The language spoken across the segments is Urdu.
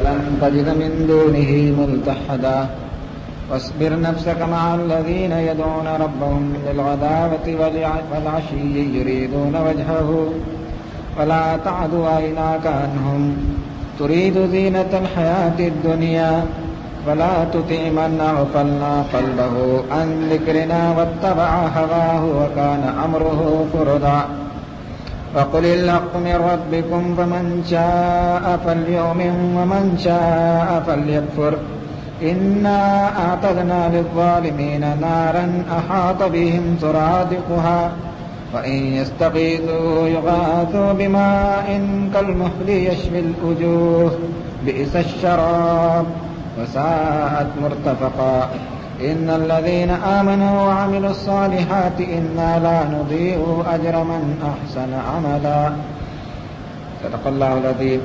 فلن تجد من دونه ملتحدا واصبر نفسك مع الذين يدعون ربهم بالغداوة والعشي يريدون وجهه ولا تعد عيناك عنهم تريد زينة الحياة الدنيا ولا تطع من أغفلنا قلبه عن ذكرنا واتبع هواه وكان أمره فرطا وقل الحق من ربكم فمن شاء فليؤمن ومن شاء فليكفر إنا أعتدنا للظالمين نارا أحاط بهم سرادقها وإن يستغيثوا يغاثوا بماء كالمهل يشوي الوجوه بئس الشراب وساءت مرتفقا إن الذين آمنوا وعملوا الصالحات إنا لا نضيع أجر من أحسن عملا صدق الله العظيم.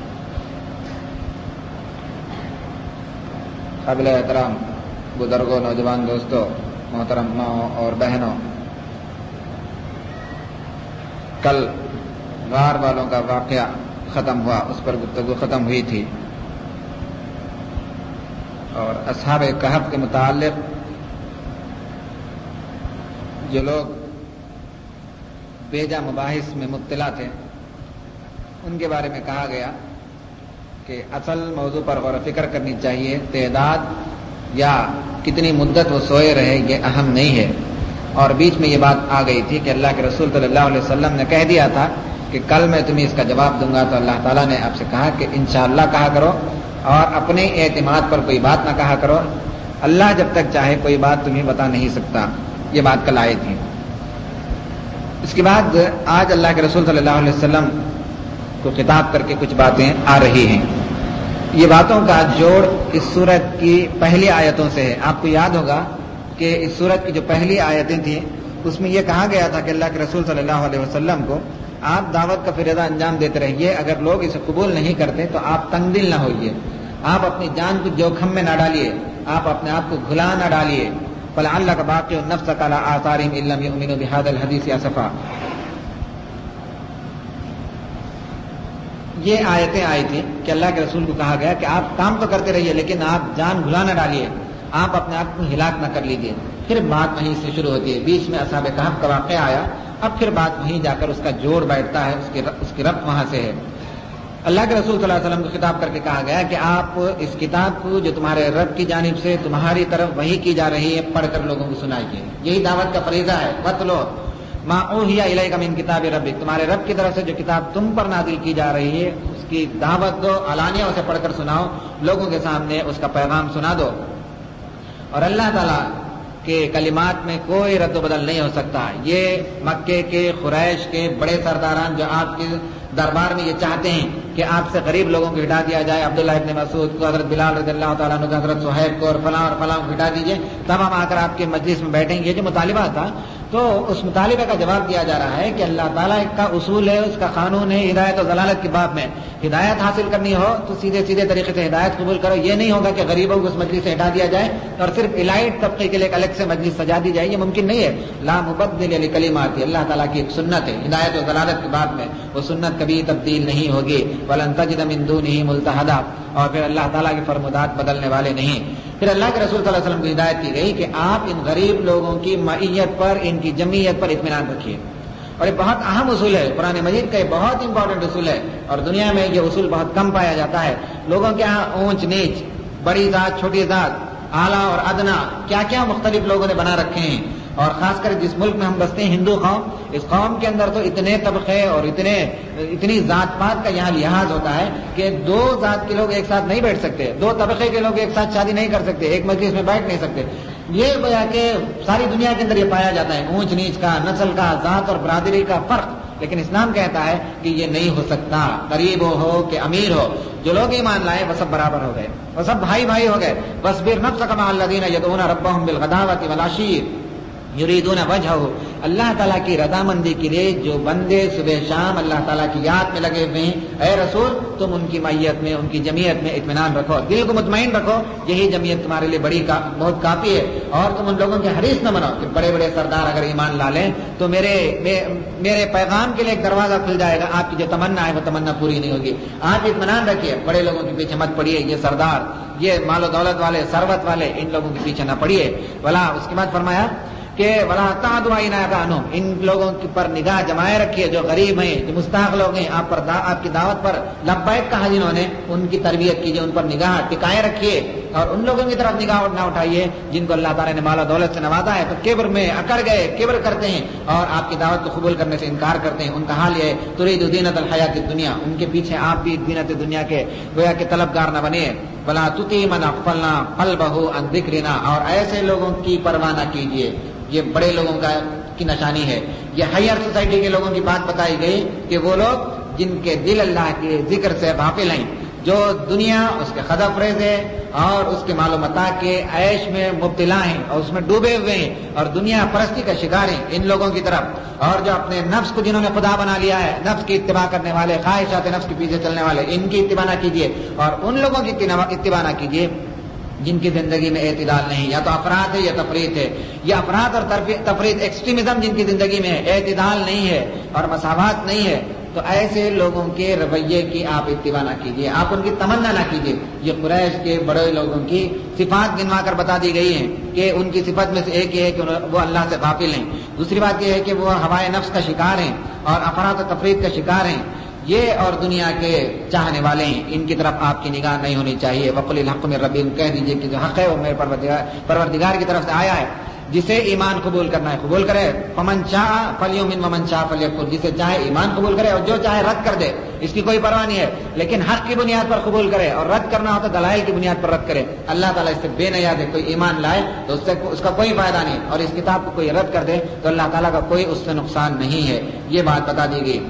قابل احترام بزرگوں، نوجوان دوستوں، محترم ماؤں اور بہنوں، کل غار والوں کا واقعہ ختم ہوا، اس پر گفتگو ختم ہوئی تھی، اور اصحاب کہف کے متعلق جو لوگ بیجا مباحث میں مبتلا تھے ان کے بارے میں کہا گیا کہ اصل موضوع پر غور و فکر کرنی چاہیے، تعداد یا کتنی مدت وہ سوئے رہے یہ اہم نہیں ہے. اور بیچ میں یہ بات آ گئی تھی کہ اللہ کے رسول صلی اللہ علیہ وسلم نے کہہ دیا تھا کہ کل میں تمہیں اس کا جواب دوں گا، تو اللہ تعالیٰ نے آپ سے کہا کہ انشاءاللہ کہا کرو اور اپنے اعتماد پر کوئی بات نہ کہا کرو، اللہ جب تک چاہے کوئی بات تمہیں بتا نہیں سکتا. یہ بات کل آئی تھی. اس کے بعد آج اللہ کے رسول صلی اللہ علیہ وسلم کو خطاب کر کے کچھ باتیں آ رہی ہیں. یہ باتوں کا جوڑ اس سورت کی پہلی آیتوں سے ہے. آپ کو یاد ہوگا کہ اس سورت کی جو پہلی آیتیں تھیں اس میں یہ کہا گیا تھا کہ اللہ کے رسول صلی اللہ علیہ وسلم کو آپ دعوت کا فریضہ انجام دیتے رہیے، اگر لوگ اسے قبول نہیں کرتے تو آپ تنگ دل نہ ہوئیے، آپ اپنی جان کو جوخم میں نہ ڈالیے، آپ اپنے آپ کو گھلا نہ ڈالیے. فَلَعَلَّكَ بَاقِعٌ نَفْسَكَ عَلَىٰ آثَارِهِمْ إِن لَّمْ يُؤْمِنُوا بِهَٰذَا الْحَدِيثِ أَسَفًا. یہ آیتیں آئی تھی کہ اللہ کے رسول کو کہا گیا کہ آپ کام تو کرتے رہیے لیکن آپ جان گھلا نہ ڈالیے، آپ اپنے آپ کو ہلاک نہ کر لیجیے. پھر بات وہیں سے شروع ہوتی ہے. بیچ میں اصحاب کہف کا واقعہ آیا، اب پھر بات وہیں جا کر اس کا جوڑ بیٹھتا ہے، اس کی ربط وہاں سے ہے. اللہ کے رسول صلی اللہ علیہ وسلم کو خطاب کر کے کہا گیا کہ آپ اس کتاب کو جو تمہارے رب کی جانب سے تمہاری طرف وحی کی جا رہی ہے پڑھ کر لوگوں کو سنائیے. یہی دعوت کا فریضہ ہے. وَاتْلُو مَا أُوحِیَ إِلَیْکَ مِن کِتَابِ رَبِّک، تمہارے رب کی طرف سے جو کتاب تم پر نازل کی جا رہی ہے اس کی دعوت دو، علانیہ اسے پڑھ کر سناؤ، لوگوں کے سامنے اس کا پیغام سنا دو. اور اللہ تعالیٰ کے کلمات میں کوئی رد و بدل نہیں ہو سکتا. یہ مکے کے قریش کے بڑے سرداران جو آپ کے دربار میں یہ چاہتے ہیں کہ آپ سے غریب لوگوں کو ہٹا دیا جائے، عبداللہ ابن مسعود کو، حضرت بلال رضی اللہ تعالیٰ عنہ کو، حضرت صہیب کو اور فلاں کو ہٹا دیجیے، تب ہم آ کر آپ کے مجلس میں بیٹھیں گے. یہ جو مطالبہ تھا تو اس مطالبے کا جواب دیا جا رہا ہے کہ اللہ تعالیٰ کا اصول ہے، اس کا قانون ہے ہدایت و ضلالت کے باب میں. ہدایت حاصل کرنی ہو تو سیدھے سیدھے طریقے سے ہدایت قبول کرو. یہ نہیں ہوگا کہ غریبوں کو اس مجلس سے ہٹا دیا جائے اور صرف الائٹ طبقے کے لیے ایک الگ سے مجلس سجا دی جائے. یہ ممکن نہیں ہے. لا مبدل لکلمات، اللہ تعالیٰ کی ایک سنت ہے ہدایت و ضلالت کے باب میں، وہ سنت کبھی تبدیل نہیں ہوگی. ولن تجد من دونه ملتحدا، اور پھر اللہ تعالیٰ کی فرمودات بدلنے والے نہیں. پھر اللہ کے رسول صلی اللہ علیہ وسلم کو ہدایت کی گئی کہ آپ ان غریب لوگوں کی معیت پر، ان کی جمعیت پر اطمینان رکھیے. اور یہ بہت اہم اصول ہے، قرآن مجید کا یہ بہت امپورٹنٹ اصول ہے، اور دنیا میں یہ اصول بہت کم پایا جاتا ہے. لوگوں کے ہاں اونچ نیچ، بڑی ذات چھوٹی ذات، اعلیٰ اور ادنا، کیا کیا مختلف لوگوں نے بنا رکھے ہیں. اور خاص کر جس ملک میں ہم بستے ہیں ہندو قوم، اس قوم کے اندر تو اتنے طبقے اور اتنی ذات پات کا یہاں لحاظ ہوتا ہے کہ دو ذات کے لوگ ایک ساتھ نہیں بیٹھ سکتے، دو طبقے کے لوگ ایک ساتھ شادی نہیں کر سکتے، ایک مجلس میں بیٹھ نہیں سکتے. یہ گویا کہ ساری دنیا کے اندر یہ پایا جاتا ہے، اونچ نیچ کا، نسل کا، ذات اور برادری کا فرق. لیکن اسلام کہتا ہے کہ یہ نہیں ہو سکتا. غریب ہو کہ امیر ہو، جو لوگ ایمان لائے وہ سب برابر ہو گئے، وہ سب بھائی بھائی ہو گئے. وَاصْبِرْ نَفْسَكَ مَعَ الَّذِينَ يَدْعُونَ رَبَّهُمْ بِالْغَدَاوَةِ وَالْعَشِيِّ. یریدون وجہہ، اللہ تعالیٰ کی رضامندی کے لیے جو بندے صبح شام اللہ تعالیٰ کی یاد میں لگے ہوئے ہیں، اے رسول تم ان کی معیت میں، ان کی جمعیت میں اطمینان رکھو، دل کو مطمئن رکھو، یہی جمعیت تمہارے لیے بہت کافی ہے۔ اور تم ان لوگوں کے حریص نہ بنو کہ بڑے بڑے سردار اگر ایمان لا لیں تو میرے پیغام کے لیے ایک دروازہ کھل جائے گا، آپ کی جو تمنا ہے وہ تمنا پوری نہیں ہوگی۔ آپ اطمینان رکھیے، بڑے لوگوں کے پیچھے مت پڑیے، یہ سردار، یہ مال و دولت والے، ثروت والے، ان لوگوں کے پیچھے نہ پڑیے۔ ولا اس کے بعد فرمایا کہ ولا تعدوا عنهم، ان لوگوں پر نگاہ جمائے رکھیے جو غریب ہیں، جو مستحق لوگ ہیں، آپ کی دعوت پر لبیک کہا جنہوں نے، ان کی تربیت کیجیے، ان پر نگاہ ٹکائے رکھیے، اور ان لوگوں کی طرف نگاہ نہ اٹھائیے جن کو اللہ تعالیٰ نے مال و دولت سے نوازا ہے تو کبر میں اکڑ گئے، کبر کرتے ہیں اور آپ کی دعوت کو قبول کرنے سے انکار کرتے ہیں۔ ان کا حال یہ ہے ترید زینت الحیات الدنیا، ان کے پیچھے آپ بھی زینت دنیا کے گویا کہ طلبگار نہ بنے۔ ولا تطع من اغفلنا قلبه عن ذکرنا، اور ایسے لوگوں کی پرواہ نہ کیجیے، یہ بڑے لوگوں کی نشانی ہے۔ یہ ہائر سوسائٹی کے لوگوں کی بات بتائی گئی کہ وہ لوگ جن کے دل اللہ کے ذکر سے غافل ہیں، جو دنیا اس کے خدا فریز ہے اور اس کے مال و متاع کے عیش میں مبتلا ہیں اور اس میں ڈوبے ہوئے ہیں اور دنیا پرستی کا شکار ہیں، ان لوگوں کی طرف، اور جو اپنے نفس کو جنہوں نے خدا بنا لیا ہے، نفس کی اتباع کرنے والے، خواہشات نفس کے پیچھے چلنے والے، ان کی اتباع نہ کیجیے، اور ان لوگوں کی اتباع نہ کیجیے جن کی زندگی میں اعتدال نہیں، یا تو افراد ہے یا تفریط ہے، یا افراد اور تفریط ایکسٹریمزم جن کی زندگی میں ہے، اعتدال نہیں ہے اور مساوات نہیں ہے، تو ایسے لوگوں کے رویے کی آپ اتباع نہ کیجیے، آپ ان کی تمنا نہ کیجیے۔ یہ قریش کے بڑے لوگوں کی صفات گنوا کر بتا دی گئی ہیں کہ ان کی صفت میں سے ایک یہ ہے کہ وہ اللہ سے غافل ہیں، دوسری بات یہ ہے کہ وہ ہوائے نفس کا شکار ہیں اور افراد و تفریط کا شکار ہیں، یہ اور دنیا کے چاہنے والے ہیں، ان کی طرف آپ کی نگاہ نہیں ہونی چاہیے۔ وقل الحق من ربکم، کہہ دیجئے کہ جو حق ہے وہ میرے پروردگار کی طرف سے آیا ہے، جسے ایمان قبول کرنا ہے قبول کرے، فمن شاء فلیؤمن ومن شاء فلیکفر، جسے چاہے ایمان قبول کرے اور جو چاہے رد کر دے، اس کی کوئی پرواہ نہیں ہے، لیکن حق کی بنیاد پر قبول کرے، اور رد کرنا ہو تو دلائل کی بنیاد پر رد کرے۔ اللہ تعالیٰ اس سے بے نیاز ہے، کوئی ایمان لائے تو اس کا کوئی فائدہ نہیں، اور اس کتاب کو کوئی رد کر دے تو اللہ تعالیٰ کا کوئی اس سے نقصان نہیں ہے، یہ بات بتا دی گئی۔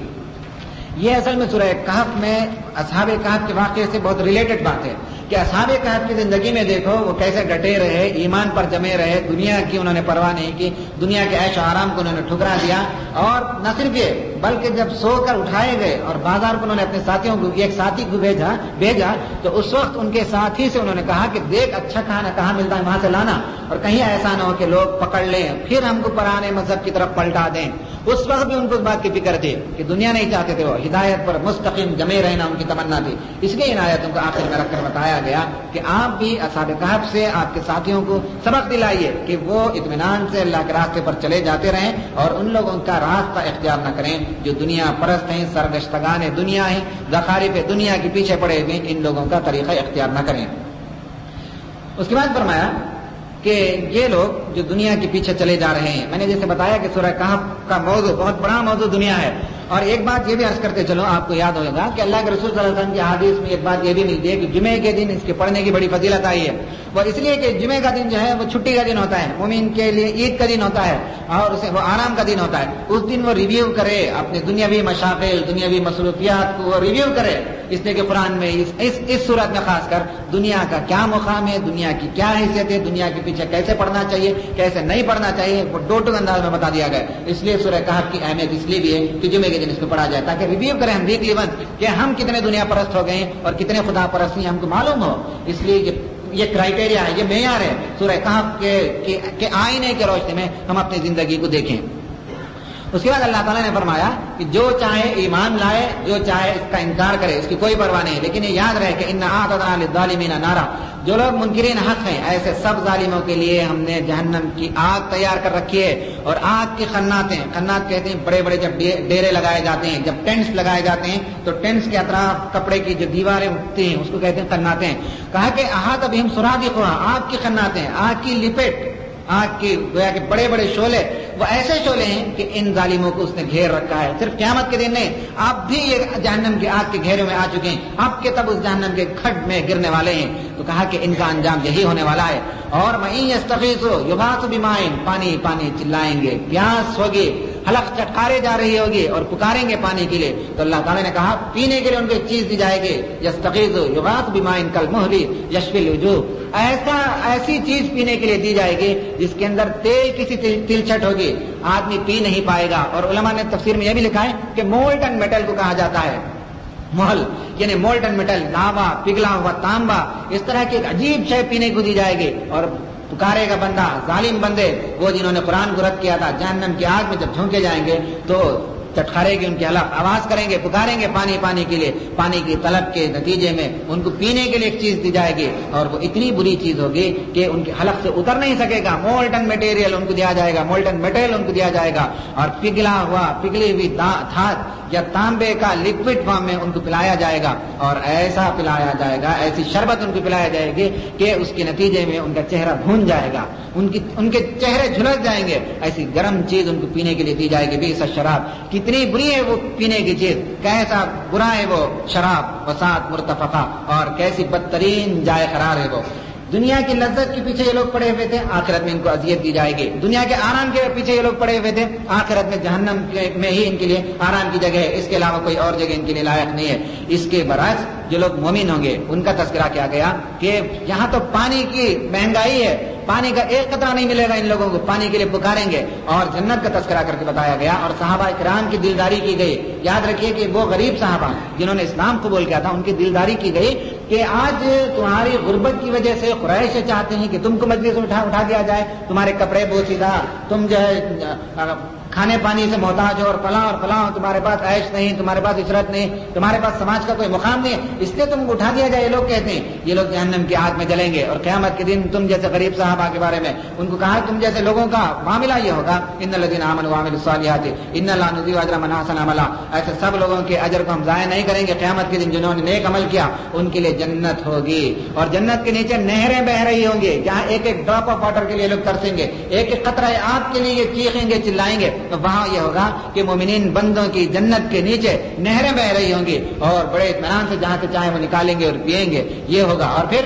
یہ اصل میں سورہ کہف میں اصحاب کہف کے واقعے سے بہت ریلیٹڈ بات ہے کہ اصحاب کہف کی زندگی میں دیکھو وہ کیسے ڈٹے رہے، ایمان پر جمے رہے، دنیا کی انہوں نے پرواہ نہیں کی، دنیا کے عیش و آرام کو انہوں نے ٹھکرا دیا، اور نہ صرف یہ بلکہ جب سو کر اٹھائے گئے اور بازار کو انہوں نے اپنے ساتھیوں کو، ایک ساتھی کو بھیجا تو اس وقت ان کے ساتھی سے انہوں نے کہا کہ دیکھ اچھا کھانا کہاں ملتا ہے وہاں سے لانا، اور کہیں ایسا نہ ہو کہ لوگ پکڑ لیں پھر ہم کو پرانے مذہب کی طرف پلٹا دیں۔ اس وقت بھی ان کو اس بات کی فکر تھی کہ دنیا نہیں چاہتے تھے، وہ ہدایت پر مستقیم جمے رہنا ان کی تمنا تھی، اس لیے ان آیتوں کو آخر میں رکھ کر بتایا گیا کہ آپ بھی اصحاب کہف سے آپ کے ساتھیوں کو سبق دلائیے کہ وہ اطمینان سے اللہ کے راستے پر چلے جاتے رہیں اور ان لوگوں کا راستہ اختیار نہ کریں جو دنیا پرست ہیں، سرگشتگان دنیا ہیں، زخارف دنیا کے پیچھے پڑے ہوئے، ان لوگوں کا طریقہ اختیار نہ کریں۔ اس کے بعد فرمایا کہ یہ لوگ جو دنیا کے پیچھے چلے جا رہے ہیں، میں نے جیسے بتایا کہ سورہ کہف کا موضوع بہت بڑا موضوع دنیا ہے، اور ایک بات یہ بھی عرض کرتے چلو، آپ کو یاد ہوگا کہ اللہ کے رسول صلی اللہ علیہ وسلم کی حدیث میں ایک بات یہ بھی ملتی ہے کہ جمعے کے دن اس کے پڑھنے کی بڑی فضیلت آئی ہے، وہ اس لیے کہ جمعے کا دن جو ہے وہ چھٹی کا دن ہوتا ہے، مومن کے لیے عید کا دن ہوتا ہے اور اسے وہ آرام کا دن ہوتا ہے، اس دن وہ ریویو کرے اپنے دنیاوی مشاغل، دنیاوی مصروفیات کو وہ ریویو کرے، اس لیے کہ قرآن میں اس صورت میں خاص کر دنیا کا کیا مقام ہے، دنیا کی کیا حیثیت ہے، دنیا کے پیچھے کیسے پڑھنا چاہیے، کیسے نہیں پڑھنا چاہیے، وہ ٹو انداز میں بتا دیا گیا۔ اس لیے سورہ کہف کی اہمیت اس لیے بھی ہے کہ جمعے کے دن اس میں پڑھا جائے تاکہ ریویو کریں ہم ویکلی ونس کہ ہم کتنے دنیا پرست ہو گئے ہیں اور کتنے خدا پرست ہیں ہم کو معلوم ہو، اس لیے یہ کرائیٹیریا ہے، یہ معیار ہے سورہ کہف کے آئینے کے روشنی میں ہم اپنی زندگی کو دیکھیں۔ اس کے بعد اللہ تعالیٰ نے فرمایا کہ جو چاہے ایمان لائے، جو چاہے اس کا انکار کرے، اس کی کوئی پرواہ نہیں، لیکن یہ یاد رہے کہ ان اعتدنا للظالمین نارا، جو لوگ منکرین حق ہیں ایسے سب ظالموں کے لیے ہم نے جہنم کی آگ تیار کر رکھی ہے، اور آگ کی خناتیں، خنات کہتے ہیں بڑے بڑے جب ڈیرے لگائے جاتے ہیں، جب ٹینٹس لگائے جاتے ہیں تو ٹینٹس کے اطراف کپڑے کی جو دیواریں اٹھتی ہیں اس کو کہتے ہیں خناتیں، کہا کہ احاط بہم سرادقها، آگ کی خناتیں، آگ کی لپٹ، آگ کی گویا کہ بڑے بڑے شعلے، وہ ایسے شعلے ہیں کہ ان ظالموں کو اس نے گھیر رکھا ہے، صرف قیامت کے دن نہیں، آپ بھی یہ جہنم کی آگ کے گھیرے میں آ چکے ہیں، آپ کے تب اس جہنم کے کھڈ میں گرنے والے ہیں، تو کہا کہ ان کا انجام یہی ہونے والا ہے۔ اور وَإِن يَسْتَغِيثُوا يُغَاثُوا بِمَاءٍ، پانی پانی چلائیں گے، پیاس ہوگی حلق چٹکارے جا رہی ہوگی اور پکاریں گے پانی کے لیے، تو اللہ تعالیٰ نے کہا پینے کے لیے ان کو ایک چیز دی جائے گی، یستغیث یغاث بماء کالمہل یشفی الوجوہ، ایسی چیز پینے کے لیے دی جائے گی جس کے اندر تیل کسی تلچھٹ ہوگی، آدمی پی نہیں پائے گا۔ اور علماء نے تفسیر میں یہ بھی لکھا ہے کہ مولٹن میٹل کو کہا جاتا ہے، محل یعنی مولٹن میٹل، لاوا، پگھلا ہوا تانبا، اس طرح کی ایک عجیب شے پینے کو دی جائے گی۔ اور پکارے گا بندہ، ظالم بندے وہ جنہوں نے قرآن کو رد کیا تھا، جہنم کی آگ میں جب جھونکے جائیں گے تو چٹکارے گی ان کی حلق، آواز کریں گے، پکاریں گے پانی پانی کے لیے، پانی کی طلب کے نتیجے میں ان کو پینے کے لیے ایک چیز دی جائے گی، اور وہ اتنی بری چیز ہوگی کہ ان کی حلق سے اتر نہیں سکے گا، مولٹن میٹیریل ان کو دیا جائے گا، مولٹن میٹل ان کو دیا جائے گا، اور پگھلی ہوئی دھات یا تانبے کا لکوڈ فارم میں ان کو پلایا جائے گا، اور ایسا پلایا جائے گا، ایسی شربت ان کو پلایا جائے گی کہ اس کے نتیجے میں ان کا چہرہ بھون جائے گا، ان کے چہرے جھلس جائیں گے، ایسی گرم چیز ان کو پینے کے لیے دی جائے گی۔ بئس الشراب، کتنی بری ہے وہ پینے کی چیز، کیسا برا ہے وہ شراب، وساعت مرتفقہ، اور کیسی بدترین جائے قرار ہے وہ۔ دنیا کی لذت کے پیچھے یہ لوگ پڑے ہوئے تھے، آخرت میں ان کو اذیت دی جائے گی۔ دنیا کے آرام کے پیچھے یہ لوگ پڑے ہوئے تھے، آخرت میں جہنم میں ہی ان کے لیے آرام کی جگہ ہے، اس کے علاوہ کوئی اور جگہ ان کے لیے لائق نہیں ہے۔ اس کے برعکس جو لوگ مومن ہوں گے ان کا تذکرہ کیا گیا کہ یہاں تو پانی کی مہنگائی ہے، پانی کا ایک قطرہ نہیں ملے گا ان لوگوں کو، پانی کے لیے پکاریں گے، اور جنت کا تذکرہ کر کے بتایا گیا، اور صحابہ کرام کی دلداری کی گئی۔ یاد رکھیے کہ وہ غریب صحابہ جنہوں نے اسلام قبول کیا تھا ان کی دلداری کی گئی کہ آج تمہاری غربت کی وجہ سے قریش چاہتے ہیں کہ تم کو مجلس سے اٹھا دیا جائے، تمہارے کپڑے بوسیدہ، تم جو ہے کھانے پانی سے محتاج ہو، اور فلاں تمہارے پاس عیش نہیں، تمہارے پاس عشرت نہیں، تمہارے پاس سماج کا کوئی مقام نہیں، اس لیے تم کو اٹھا دیا جائے۔ یہ لوگ کہتے ہیں یہ لوگ جہنم کی آگ میں جلیں گے، اور قیامت کے دن تم جیسے غریب صحابہ کے بارے میں ان کو کہا تم جیسے لوگوں کا معاملہ یہ ہوگا، ان الذین آمنوا وعملوا الصالحات ان لا نضيع اجر من احسن عملا، ایسے سب لوگوں کے اجر کو ہم ضائع نہیں کریں گے۔ قیامت کے دن جنہوں نے نیک عمل کیا ان کے لیے جنت ہوگی، اور جنت کے نیچے نہریں بہ رہی ہوں گی، جہاں ایک ایک ڈراپ آف واٹر کے لیے لوگ ترسیں گے، ایک ایک قطرہ آب کے لیے یہ چیخیں گے، چلائیں گے، تو وہاں یہ ہوگا کہ مومنین بندوں کی جنت کے نیچے نہریں بہ رہی ہوں گی، اور بڑے اطمینان سے جہاں سے چاہیں وہ نکالیں گے اور پیئیں گے، یہ ہوگا۔ اور پھر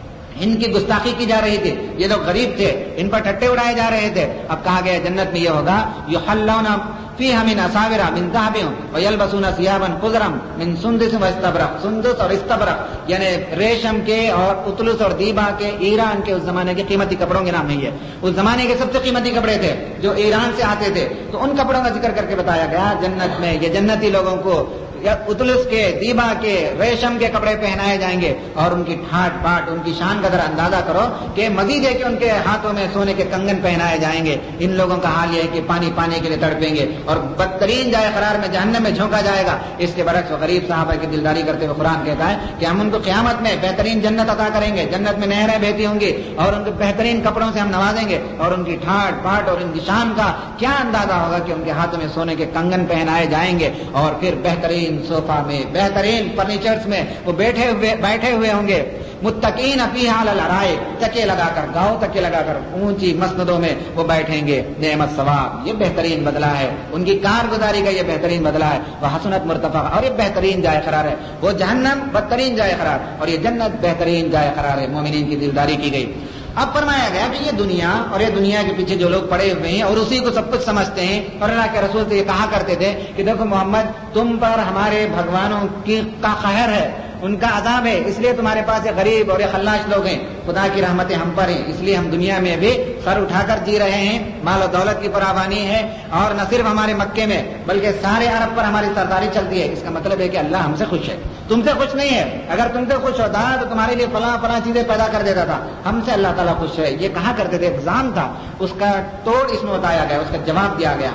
ان کی گستاخی کی جا رہی تھی، یہ لوگ غریب تھے، ان پر ٹھٹے اڑائے جا رہے تھے، اب کہا گیا جنت میں یہ ہوگا یحلون فیہا من اساور من ذہب ویلبسون ثیابا خضرا من سندس واستبرق، سندس اور استبرق یعنی ریشم کے اور اطلس اور دیبا کے، ایران کے اس زمانے کے قیمتی کپڑوں کے نام نہیں ہے، اس زمانے کے سب سے قیمتی کپڑے تھے جو ایران سے آتے تھے، تو ان کپڑوں کا ذکر کر کے بتایا گیا جنت میں یہ جنتی لوگوں کو یا اطلس کے، دیبا کے، ریشم کے کپڑے پہنائے جائیں گے، اور ان کی ٹھاٹ باٹ، ان کی شان کا ذرا اندازہ کرو کہ مزید ہے کہ ان کے ہاتھوں میں سونے کے کنگن پہنائے جائیں گے۔ ان لوگوں کا حال یہ ہے کہ پانی پانے کے لیے تڑپیں گے، اور بدترین جائے قرار میں جہنم میں جھونکا جائے گا۔ اس کے برعکس غریب صحابہ کی دلداری کرتے ہوئے قرآن کہتا ہے کہ ہم ان کو قیامت میں بہترین جنت عطا کریں گے، جنت میں نہریں بہتی ہوں گی، اور ان کو بہترین کپڑوں سے ہم نوازیں گے، اور ان کی ٹھاٹ باٹ اور ان کی شان کا کیا اندازہ ہوگا کہ ان کے ہاتھوں میں سونے کے کنگن پہنائے جائیں گے، اور پھر بہترین صوفہ میں، بہترین فرنیچرز میں وہ بیٹھے ہوئے ہوں گے، متقین فیہا علی الارائک، تکیے لگا کر، گاؤں تکیے لگا کر اونچی مسندوں میں وہ بیٹھیں گے۔ نعمت ثواب، یہ بہترین بدلہ ہے، ان کی کارگزاری کا یہ بہترین بدلہ ہے۔ وحسنت مرتفقہ، اور یہ بہترین جائے قرار ہے، وہ جہنم بدترین جائے قرار، اور یہ جنت بہترین جائے قرار ہے۔ مومنین کی دلداری کی گئی۔ اب فرمایا گیا کہ یہ دنیا اور یہ دنیا کے پیچھے جو لوگ پڑے ہوئے ہیں اور اسی کو سب کچھ سمجھتے ہیں، اور اللہ کے رسول سے یہ کہا کرتے تھے کہ دیکھو محمد، تم پر ہمارے بھگوانوں کا قہر ہے، ان کا عذاب ہے، اس لیے تمہارے پاس یہ غریب اور یہ خلاش لوگ ہیں، خدا کی رحمتیں ہم پر ہیں، اس لیے ہم دنیا میں بھی سر اٹھا کر جی رہے ہیں، مال و دولت کی فراوانی ہے، اور نہ صرف ہمارے مکے میں بلکہ سارے عرب پر ہماری سرداری چلتی ہے۔ اس کا مطلب ہے کہ اللہ ہم سے خوش ہے، تم سے خوش نہیں ہے۔ اگر تم سے خوش ہوتا تو تمہارے لیے فلاں چیزیں پیدا کر دیتا تھا، ہم سے اللہ تعالیٰ خوش ہے، یہ کہا کرتے تھے۔ ایگزام تھا، اس کا توڑ اس میں بتایا گیا، اس کا جواب دیا گیا۔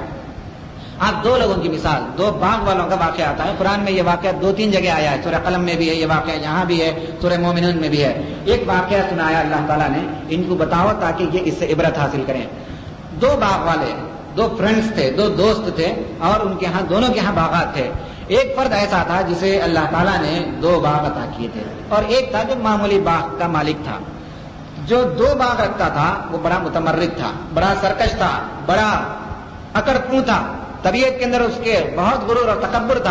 آپ دو لوگوں کی مثال، دو باغ والوں کا واقعہ آتا ہے قرآن میں، یہ واقعہ 2-3 جگہ آیا ہے، سورہ قلم میں بھی ہے یہ واقعہ، یہاں بھی ہے، سورہ مومنون میں بھی ہے۔ ایک واقعہ سنایا اللہ تعالیٰ نے، ان کو بتاؤ تاکہ یہ اس سے عبرت حاصل کریں۔ دو باغ والے، دو فرینڈز تھے، دو دوست تھے، اور ان کے ہاں دونوں کے ہاں باغات تھے۔ ایک فرد ایسا تھا جسے اللہ تعالیٰ نے 2 باغ عطا کیے تھے، اور ایک تھا جو معمولی باغ کا مالک تھا۔ جو 2 باغ رکھتا تھا وہ بڑا متمرد تھا، بڑا سرکش تھا، بڑا اکڑ پوں تھا، طبیعت کے اندر اس کے بہت غرور اور تکبر تھا،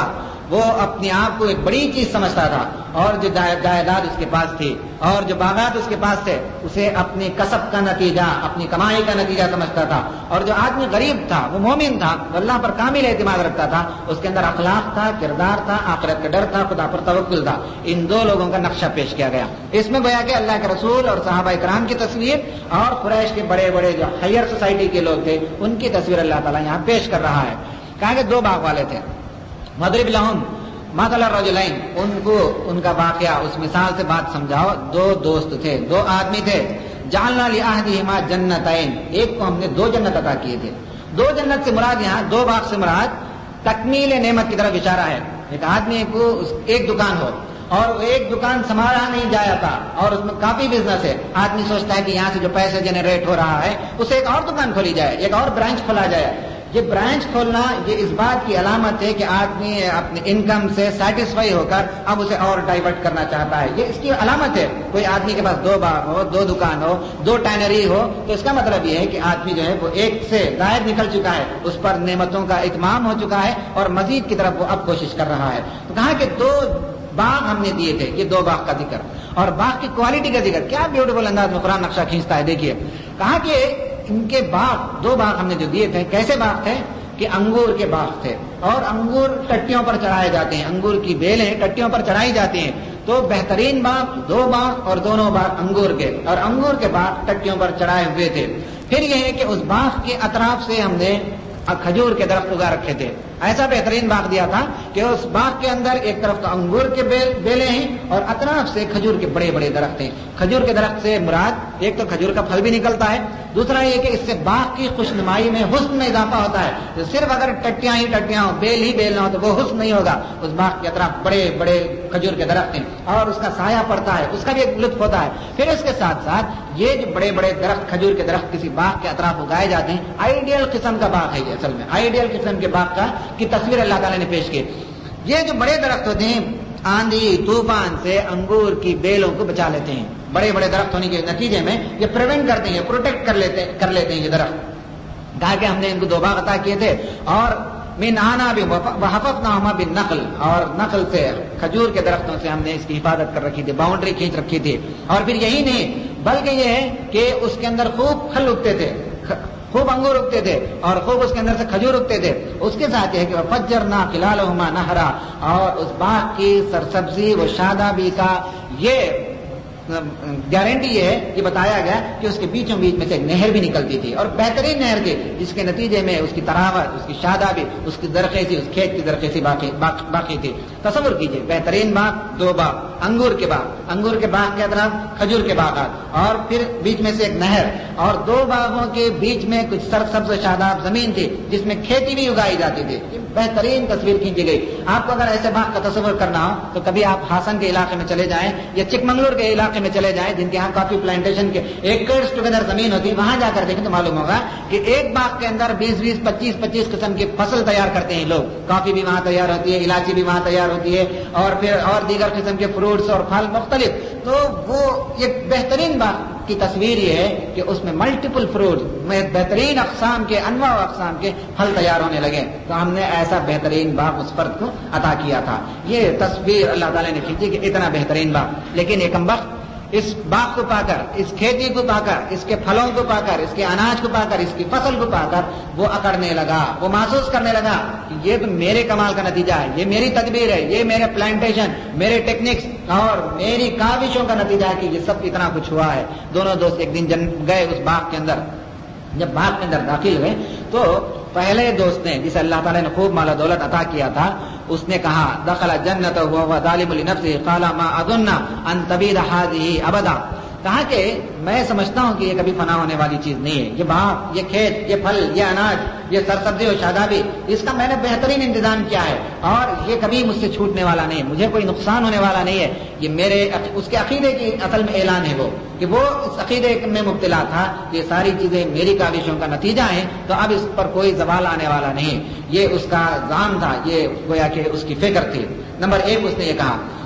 وہ اپنے آپ کو ایک بڑی چیز سمجھتا تھا، اور جو جائیداد اس کے پاس تھی اور جو باغات اس کے پاس تھے اسے اپنی کسب کا نتیجہ، اپنی کمائی کا نتیجہ سمجھتا تھا. اور جو آدمی غریب تھا وہ مومن تھا، وہ اللہ پر کامل اعتماد رکھتا تھا، اس کے اندر اخلاق تھا، کردار تھا، آخرت کا ڈر تھا، خدا پر توکل تھا. ان دو لوگوں کا نقشہ پیش کیا گیا. اس میں گویا کہ اللہ کے رسول اور صحابہ کرام کی تصویر اور قریش کے بڑے بڑے جو ہائر سوسائٹی کے لوگ تھے ان کی تصویر اللہ تعالیٰ یہاں پیش کر رہا ہے. کہا کہ دو باغ والے تھے. مضرب لہم مثل الرجلین، ان کو ان کا واقعہ اس مثال سے بات سمجھاؤ. دو دوست تھے، دو آدمی تھے. جعلنا لأحدہما جنتین، ایک کو ہم نے دو جنت عطا کیے تھے. دو جنت سے مراد یہاں دو باغ سے مراد تکمیل نعمت کی طرف اشارہ ہے. ایک آدمی کو ایک دکان ہو اور ایک دکان سنبھالا نہیں جایا تھا اور اس میں کافی بزنس ہے. آدمی سوچتا ہے کہ یہاں سے جو پیسے جنریٹ ہو رہا ہے اسے ایک اور دکان کھولی جائے، ایک اور برانچ کھولا جائے. یہ برانچ کھولنا یہ اس بات کی علامت ہے کہ آدمی اپنے انکم سے سیٹسفائی ہو کر اب اسے اور ڈائیورٹ کرنا چاہتا ہے. یہ اس کی علامت ہے. کوئی آدمی کے پاس دو باغ ہو، دو دکان ہو، دو ٹینری ہو تو اس کا مطلب یہ ہے کہ آدمی جو ہے وہ ایک سے زائد نکل چکا ہے، اس پر نعمتوں کا اتمام ہو چکا ہے اور مزید کی طرف وہ اب کوشش کر رہا ہے. تو کہا کہ دو باغ ہم نے دیے تھے. یہ دو باغ کا ذکر اور باغ کی کوالٹی کا ذکر کیا بیوٹیفل انداز میں قرآن نقشہ کھینچتا ہے. دیکھیے کہا کہ ان کے باغ، دو باغ ہم نے جو دیے تھے، کیسے باغ تھے کہ انگور کے باغ تھے اور انگور ٹٹیوں پر چڑھائے جاتے ہیں. انگور کی بیلیں ٹٹیوں پر چڑھائی جاتی ہیں. تو بہترین باغ دو باغ اور دونوں باغ انگور کے، اور انگور کے باغ ٹٹیوں پر چڑھائے ہوئے تھے. پھر یہ ہے کہ اس باغ کے اطراف سے ہم نے کھجور کے درخت اگا رکھے تھے. ایسا بہترین باغ دیا تھا کہ اس باغ کے اندر ایک طرف تو انگور کے بیلیں ہیں اور اطراف سے کھجور کے بڑے بڑے درخت ہیں. کھجور کے درخت سے مراد ایک تو کھجور کا پھل بھی نکلتا ہے، دوسرا یہ کہ اس سے باغ کی خوشنمائی میں حسن میں اضافہ ہوتا ہے. صرف اگر ٹٹیاں ہی ٹٹیاں ہو، بیل ہی بیل نہ ہو تو وہ حسن نہیں ہوگا. اس باغ کے اطراف بڑے بڑے کھجور کے درخت ہیں اور اس کا سایہ پڑتا ہے، اس کا بھی ایک لطف ہوتا ہے. پھر اس کے ساتھ ساتھ یہ جو بڑے بڑے درخت، کھجور کے درخت کسی باغ کے اطراف اگائے جاتے ہیں. آئیڈیل قسم کا باغ ہے یہ، اصل میں آئیڈیل قسم کے باغ کی تصویر اللہ تعالیٰ نے پیش کی. یہ جو بڑے درخت ہوتے ہیں آندھی طوفان سے انگور کی بیلوں کو بچا لیتے ہیں. بڑے بڑے درخت ہونے کے نتیجے میں یہ پریونٹ کرتے ہیں، پروٹیکٹ کر لیتے ہیں یہ درخت. کہا کہ ہم نے ان کو دو باغ عطا کیے تھے اور من عناب وحفظناهما بالنخل، اور نخل سے، کھجور کے درختوں سے ہم نے اس کی حفاظت کر رکھی تھی، باؤنڈری کھینچ رکھی تھی. اور پھر یہی نہیں بلکہ یہ ہے کہ اس کے اندر خوب پھل اگتے تھے، خوب انگور اگتے تھے اور خوب اس کے اندر سے کھجور اگتے تھے. اس کے ساتھ یہ ہے کہ فجرنا خلالهما نہرا، اور اس باغ کی سرسبزی و شادابی کا یہ گارنٹی یہ ہے، یہ بتایا گیا کہ اس کے بیچوں بیچ میں سے ایک نہر بھی نکلتی تھی اور بہترین نہر تھی، جس کے نتیجے میں اس کی تراوت، اس کی شادابی، اس کی درخیزی، اس کھیت کی درخیزی باقی تھی. تصور کیجئے بہترین باغ، دو باغ، انگور کے باغ، انگور کے باغ کے اطراف کھجور کے باغات اور پھر بیچ میں سے ایک نہر، اور دو باغوں کے بیچ میں کچھ سرسبز و شاداب زمین تھی جس میں کھیتی بھی اگائی جاتی تھی. بہترین تصویر کھینچی گئی. آپ کو اگر ایسے باغ کا تصور کرنا ہو تو کبھی آپ ہاسن کے علاقے میں چلے جائیں یا چکمنگلور کے علاقے میں چلے جائیں جن کے یہاں کافی پلانٹیشن کے ایکڑز ٹوگیدر زمین ہوتی ہے، وہاں جا کر دیکھیں تو معلوم ہوگا کہ ایک باغ کے اندر 20 25 قسم کی فصل تیار کرتے ہیں لوگ. کافی بھی وہاں تیار ہوتی ہے، الائچی بھی وہاں تیار ہوتی ہے اور پھر اور دیگر قسم کے فروٹس اور پھل مختلف. تو وہ ایک بہترین باغ کی تصویر یہ ہے کہ اس میں ملٹیپل فروٹ میں بہترین اقسام کے، انواع و اقسام کے پھل تیار ہونے لگے. تو ہم نے ایسا بہترین باغ اس فرد کو عطا کیا تھا. یہ تصویر اللہ تعالیٰ نے کھینچی کہ اتنا بہترین باغ. لیکن ایک کمبخت اس باغ کو پا کر، اس کھیتی کو پا کر، اس کے پھلوں کو پا کر، اس کے اناج کو پا کر، اس کی فصل کو پا کر وہ اکڑنے لگا، وہ محسوس کرنے لگا کہ یہ تو میرے کمال کا نتیجہ ہے، یہ میری تدبیر ہے، یہ میرے پلانٹیشن، میرے ٹیکنکس اور میری کاوشوں کا نتیجہ ہے کہ یہ سب اتنا کچھ ہوا ہے. دونوں دوست ایک دن گئے اس باغ کے اندر. جب باغ کے اندر داخل ہوئے تو پہلے دوست نے، جسے اللہ تعالیٰ نے خوب مال و دولت عطا کیا تھا، اس نے کہا دخل جنت وهو ظالم لنفسه قال ما اظن ان تبيد هذه ابدا. کہا کہ میں سمجھتا ہوں کہ یہ کبھی فنا ہونے والی چیز نہیں ہے. یہ باغ، یہ کھیت، یہ پھل، یہ اناج، یہ سرسبزی اور شادابی، اس کا میں نے بہترین انتظام کیا ہے اور یہ کبھی مجھ سے چھوٹنے والا نہیں ہے، مجھے کوئی نقصان ہونے والا نہیں ہے. یہ میرے اس کے عقیدے کی اصل میں اعلان ہے وہ کہ وہ اس عقیدے میں مبتلا تھا کہ یہ ساری چیزیں میری کاوشوں کا نتیجہ ہیں، تو اب اس پر کوئی زوال آنے والا نہیں. یہ اس کا ذہن تھا، یہ گویا کہ اس کی فکر تھی. نمبر 1 اس نے یہ کہا.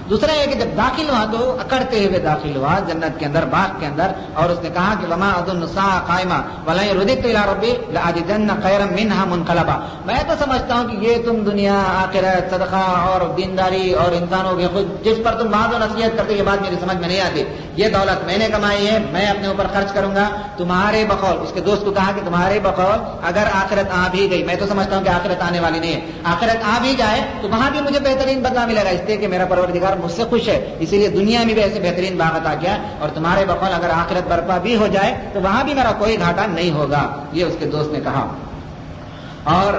دوسرا ہے کہ جب داخل ہوا تو اکڑتے ہوئے داخل ہوا جنت کے اندر، باغ کے اندر، اور اس نے کہا کہ وما اظن الساعة قائمة ولئن رددت الى ربي لاجدن خيرا منها منقلبا، میں تو سمجھتا ہوں کہ یہ تم دنیا آخرت صدقہ اور دینداری اور انسانوں کے خود جس پر تم بعض و نصیحت کرتے یہ بات میری سمجھ میں نہیں آتی، یہ دولت میں نے کمائی ہے، میں اپنے اوپر خرچ کروں گا، تمہارے بقول، اس کے دوست کو کہا کہ تمہارے بقول اگر آخرت آ بھی گئی، میں تو سمجھتا ہوں کہ آخرت آنے والی نہیں ہے، آخرت آ بھی جائے تو وہاں بھی مجھے بہترین بدلہ ملے گا، اس لیے کہ میرا پروردگار مجھ سے خوش ہے، اسی لیے دنیا میں بھی ایسے بہترین باغ عطا کیا، اور تمہارے بقول اگر آخرت برپا بھی ہو جائے تو وہاں بھی میرا کوئی گھاٹا نہیں ہوگا، یہ اس کے دوست نے کہا۔ اور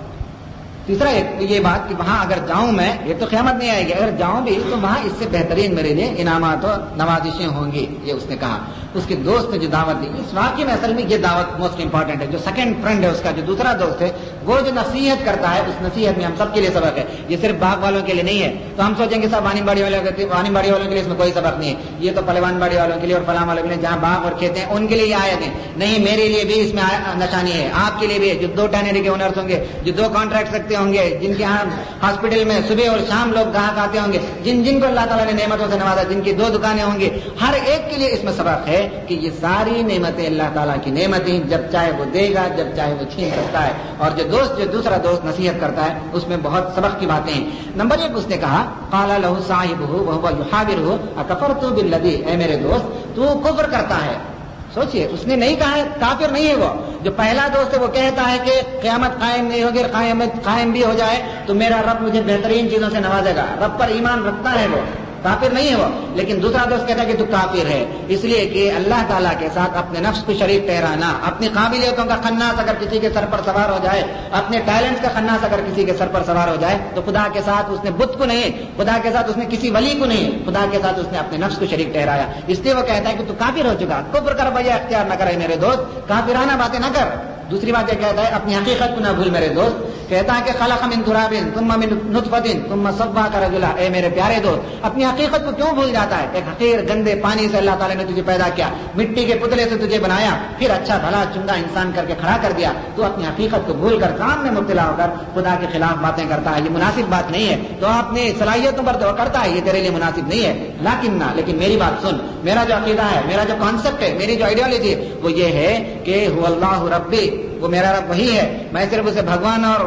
تیسرا یہ بات کہ وہاں اگر جاؤں میں، یہ تو قیامت نہیں آئے گی، اگر جاؤں بھی تو وہاں اس سے بہترین میرے لیے انعامات و نوازشیں ہوں گی، یہ اس نے کہا۔ اس کے دوست نے جو دعوت دی، اس واقعے میں اصل میں یہ دعوت موسٹ امپورٹنٹ ہے، جو سیکنڈ فرینڈ ہے اس کا، جو دوسرا دوست ہے، وہ جو نصیحت کرتا ہے، اس نصیحت میں ہم سب کے لیے سبق ہے، یہ صرف باغ والوں کے لیے نہیں ہے، تو ہم سوچیں گے صاحب وانی باڑی والوں کے لیے اس میں کوئی سبق نہیں ہے، یہ تو پلوان باڑی والوں کے لیے اور فلاں والوں کے لیے جہاں باغ اور کھیت ہیں ان کے لیے یہ آیت ہیں، نہیں، میرے لیے بھی اس میں نشانی ہے، آپ کے لیے بھی، جو 2 ٹینری کے اونرز ہوں گے، جو 2 کانٹریکٹ رکھتے ہوں گے، جن کے ہاں ہاسپٹل میں صبح اور شام لوگ گاہک آتے ہوں گے، جن کو اللہ تعالیٰ نے نعمتوں سے نوازا، جن کی 2 دکانیں ہوں گی، ہر ایک کے لیے اس میں سبق ہے کہ یہ ساری نعمتیں اللہ تعالیٰ کی نعمتیں، جب چاہے وہ دے گا، جب چاہے وہ چھین سکتا ہے، اور جو دوسرا دوست نصیحت کرتا ہے اس میں بہت سبق کی باتیں ہیں۔ نمبر 1 اس نے کہا قال له صاحبه وهو يحاوره اكفرت بالذي، اے میرے دوست تو کفر کرتا ہے، سوچئے اس نے نہیں کہا ہے کافر نہیں ہے، وہ جو پہلا دوست ہے وہ کہتا ہے کہ قیامت قائم نہیں ہوگی، قیامت قائم بھی ہو جائے تو میرا رب مجھے بہترین چیزوں سے نوازے گا، رب پر ایمان رکھتا ہے، وہ کافر نہیں ہے وہ، لیکن دوسرا دوست کہتا ہے کہ تو کافر ہے، اس لیے کہ اللہ تعالیٰ کے ساتھ اپنے نفس کو شریک ٹھہرانا، اپنی قابلیتوں کا خناس اگر کسی کے سر پر سوار ہو جائے، اپنے ٹیلنٹس کا خناس اگر کسی کے سر پر سوار ہو جائے تو خدا کے ساتھ اس نے بت کو نہیں، خدا کے ساتھ اس نے کسی ولی کو نہیں، خدا کے ساتھ اس نے اپنے نفس کو شریک ٹھہرایا، اس لیے وہ کہتا ہے کہ تو کافر ہو چکا، کفر کا رویہ اختیار نہ کرے میرے دوست، کافرانہ باتیں نہ کر۔ دوسری بات یہ کہتا ہے اپنی حقیقت کو نہ بھول میرے دوست، کہتا ہے کہ خلق من تراب ثم من نطفة ثم صباك رجلا، اے میرے پیارے دوست اپنی حقیقت کو کیوں بھول جاتا ہے؟ ایک حقیر گندے پانی سے اللہ تعالیٰ نے تجھے پیدا کیا، مٹی کے پتلے سے تجھے بنایا، پھر اچھا بھلا چنگا انسان کر کے کھڑا کر دیا، تو اپنی حقیقت کو بھول کر کام میں مبتلا ہو کر خدا کے خلاف باتیں کرتا ہے، یہ مناسب بات نہیں ہے، تو اپنی صلاحیتوں پر تو کرتا ہے، یہ تیرے لیے مناسب نہیں ہے، لیکن میری بات سن، میرا جو عقیدہ ہے، میرا جو کانسیپٹ ہے، میری جو آئیڈیالوجی ہے وہ یہ ہے کہ هو اللہ ربی، وہ میرا رب وہی ہے، میں صرف اسے بھگوان اور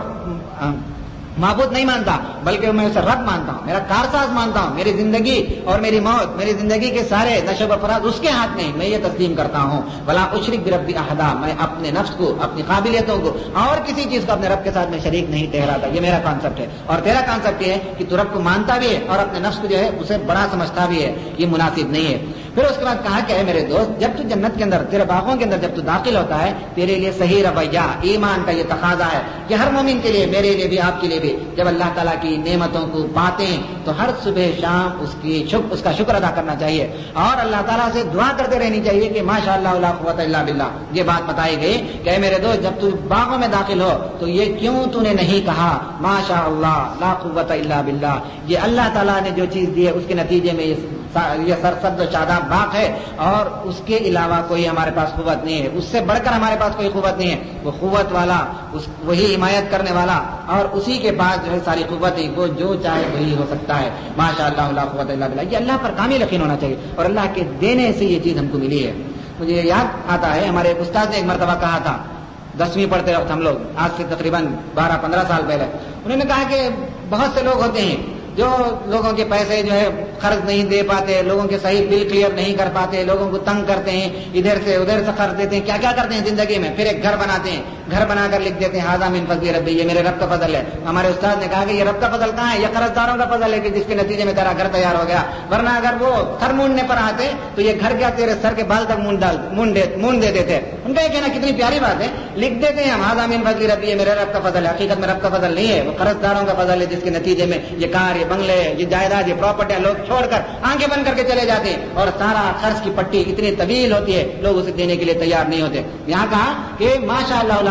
معبود نہیں مانتا بلکہ میں اسے رب مانتا ہوں، میرا کارساز مانتا ہوں، میری زندگی اور میری موت، میری زندگی کے سارے نشو و فراز اس کے ہاتھ میں، میں یہ تسلیم کرتا ہوں، ولا اشرک بربی احدا، میں اپنے نفس کو، اپنی قابلیتوں کو اور کسی چیز کو اپنے رب کے ساتھ میں شریک نہیں ٹھہراتا، یہ میرا کانسیپٹ ہے، اور تیرا کانسیپٹ یہ ہے کہ تو رب کو مانتا بھی ہے اور اپنے نفس کو جو ہے اسے بڑا سمجھتا بھی ہے، یہ مناسب نہیں ہے۔ پھر اس کے بعد کہا کہ اے میرے دوست جب تو جنت کے اندر، تیرے باغوں کے اندر جب تو داخل ہوتا ہے، تیرے لیے صحیح رویہ، ایمان کا یہ تقاضا ہے کہ ہر مومن کے لیے، میرے لیے بھی، آپ کے لیے بھی، جب اللہ تعالیٰ کی نعمتوں کو پاتے ہیں تو ہر صبح شام اس کا شکر ادا کرنا چاہیے، اور اللہ تعالیٰ سے دعا کرتے رہنی چاہیے کہ ماشاء اللہ لا قوت الا باللہ۔ یہ بات بتائی گئی کہ اے میرے دوست جب تو باغوں میں داخل ہو تو یہ کیوں تو نے نہیں کہا ماشاء اللہ لا قوت الا باللہ، یہ اللہ تعالیٰ نے جو چیز دی ہے اس کے نتیجے میں یہ سرسبز و شاداب باغ ہے، اور اس کے علاوہ کوئی ہمارے پاس قوت نہیں ہے، اس سے بڑھ کر ہمارے پاس کوئی قوت نہیں ہے، وہ قوت والا، وہی حمایت کرنے والا، اور اسی کے پاس جو ہے ساری قوت ہے، وہ جو چاہے وہی ہو سکتا ہے، ماشاء اللہ لا قوت الا باللہ۔ یہ اللہ پر کامل یقین ہونا چاہیے، اور اللہ کے دینے سے یہ چیز ہم کو ملی ہے۔ مجھے یاد آتا ہے ہمارے ایک استاد نے ایک مرتبہ کہا تھا، 10ویں پڑھتے وقت ہم لوگ، آج سے تقریباً 12-15 سال پہلے، انہوں نے کہا کہ بہت سے لوگ ہوتے ہیں جو لوگوں کے پیسے جو ہے قرض نہیں دے پاتے، لوگوں کے صحیح بل کلیئر نہیں کر پاتے، لوگوں کو تنگ کرتے ہیں، ادھر سے ادھر سے قرض دیتے ہیں، کیا کیا کرتے ہیں زندگی میں، پھر ایک گھر بناتے ہیں، گھر بنا کر لکھ دیتے ہیں ھذا من فضل ربی، یہ میرے رب کا فضل ہے۔ ہمارے استاد نے کہا کہ یہ رب کا فضل کہاں ہے، یہ قرض داروں کا فضل ہے کہ جس کے نتیجے میں تیرا گھر تیار ہو گیا، ورنہ اگر وہ سر مونڈنے پر آتے تو یہ گھر کیا تیرے سر کے بال تک مونڈ دے دیتے۔ ان کا یہ کہنا کتنی پیاری بات ہے، لکھ دیتے ہیں ہم ھذا من فضل ربی، یہ میرے رب کا فضل ہے، حقیقت میں رب کا فضل نہیں ہے، وہ قرض داروں کا فضل ہے جس کے نتیجے میں یہ کار، یہ بنگلے، یہ جائیداد، یہ پراپرٹیاں لوگ چھوڑ کر آنکھیں بند کر کے چلے جاتے ہیں، اور سارا قرض کی پٹی اتنی طویل ہوتی ہے لوگ اسے دینے کے لیے تیار نہیں ہوتے۔ یہاں کہا کہ ماشاء اللہ لا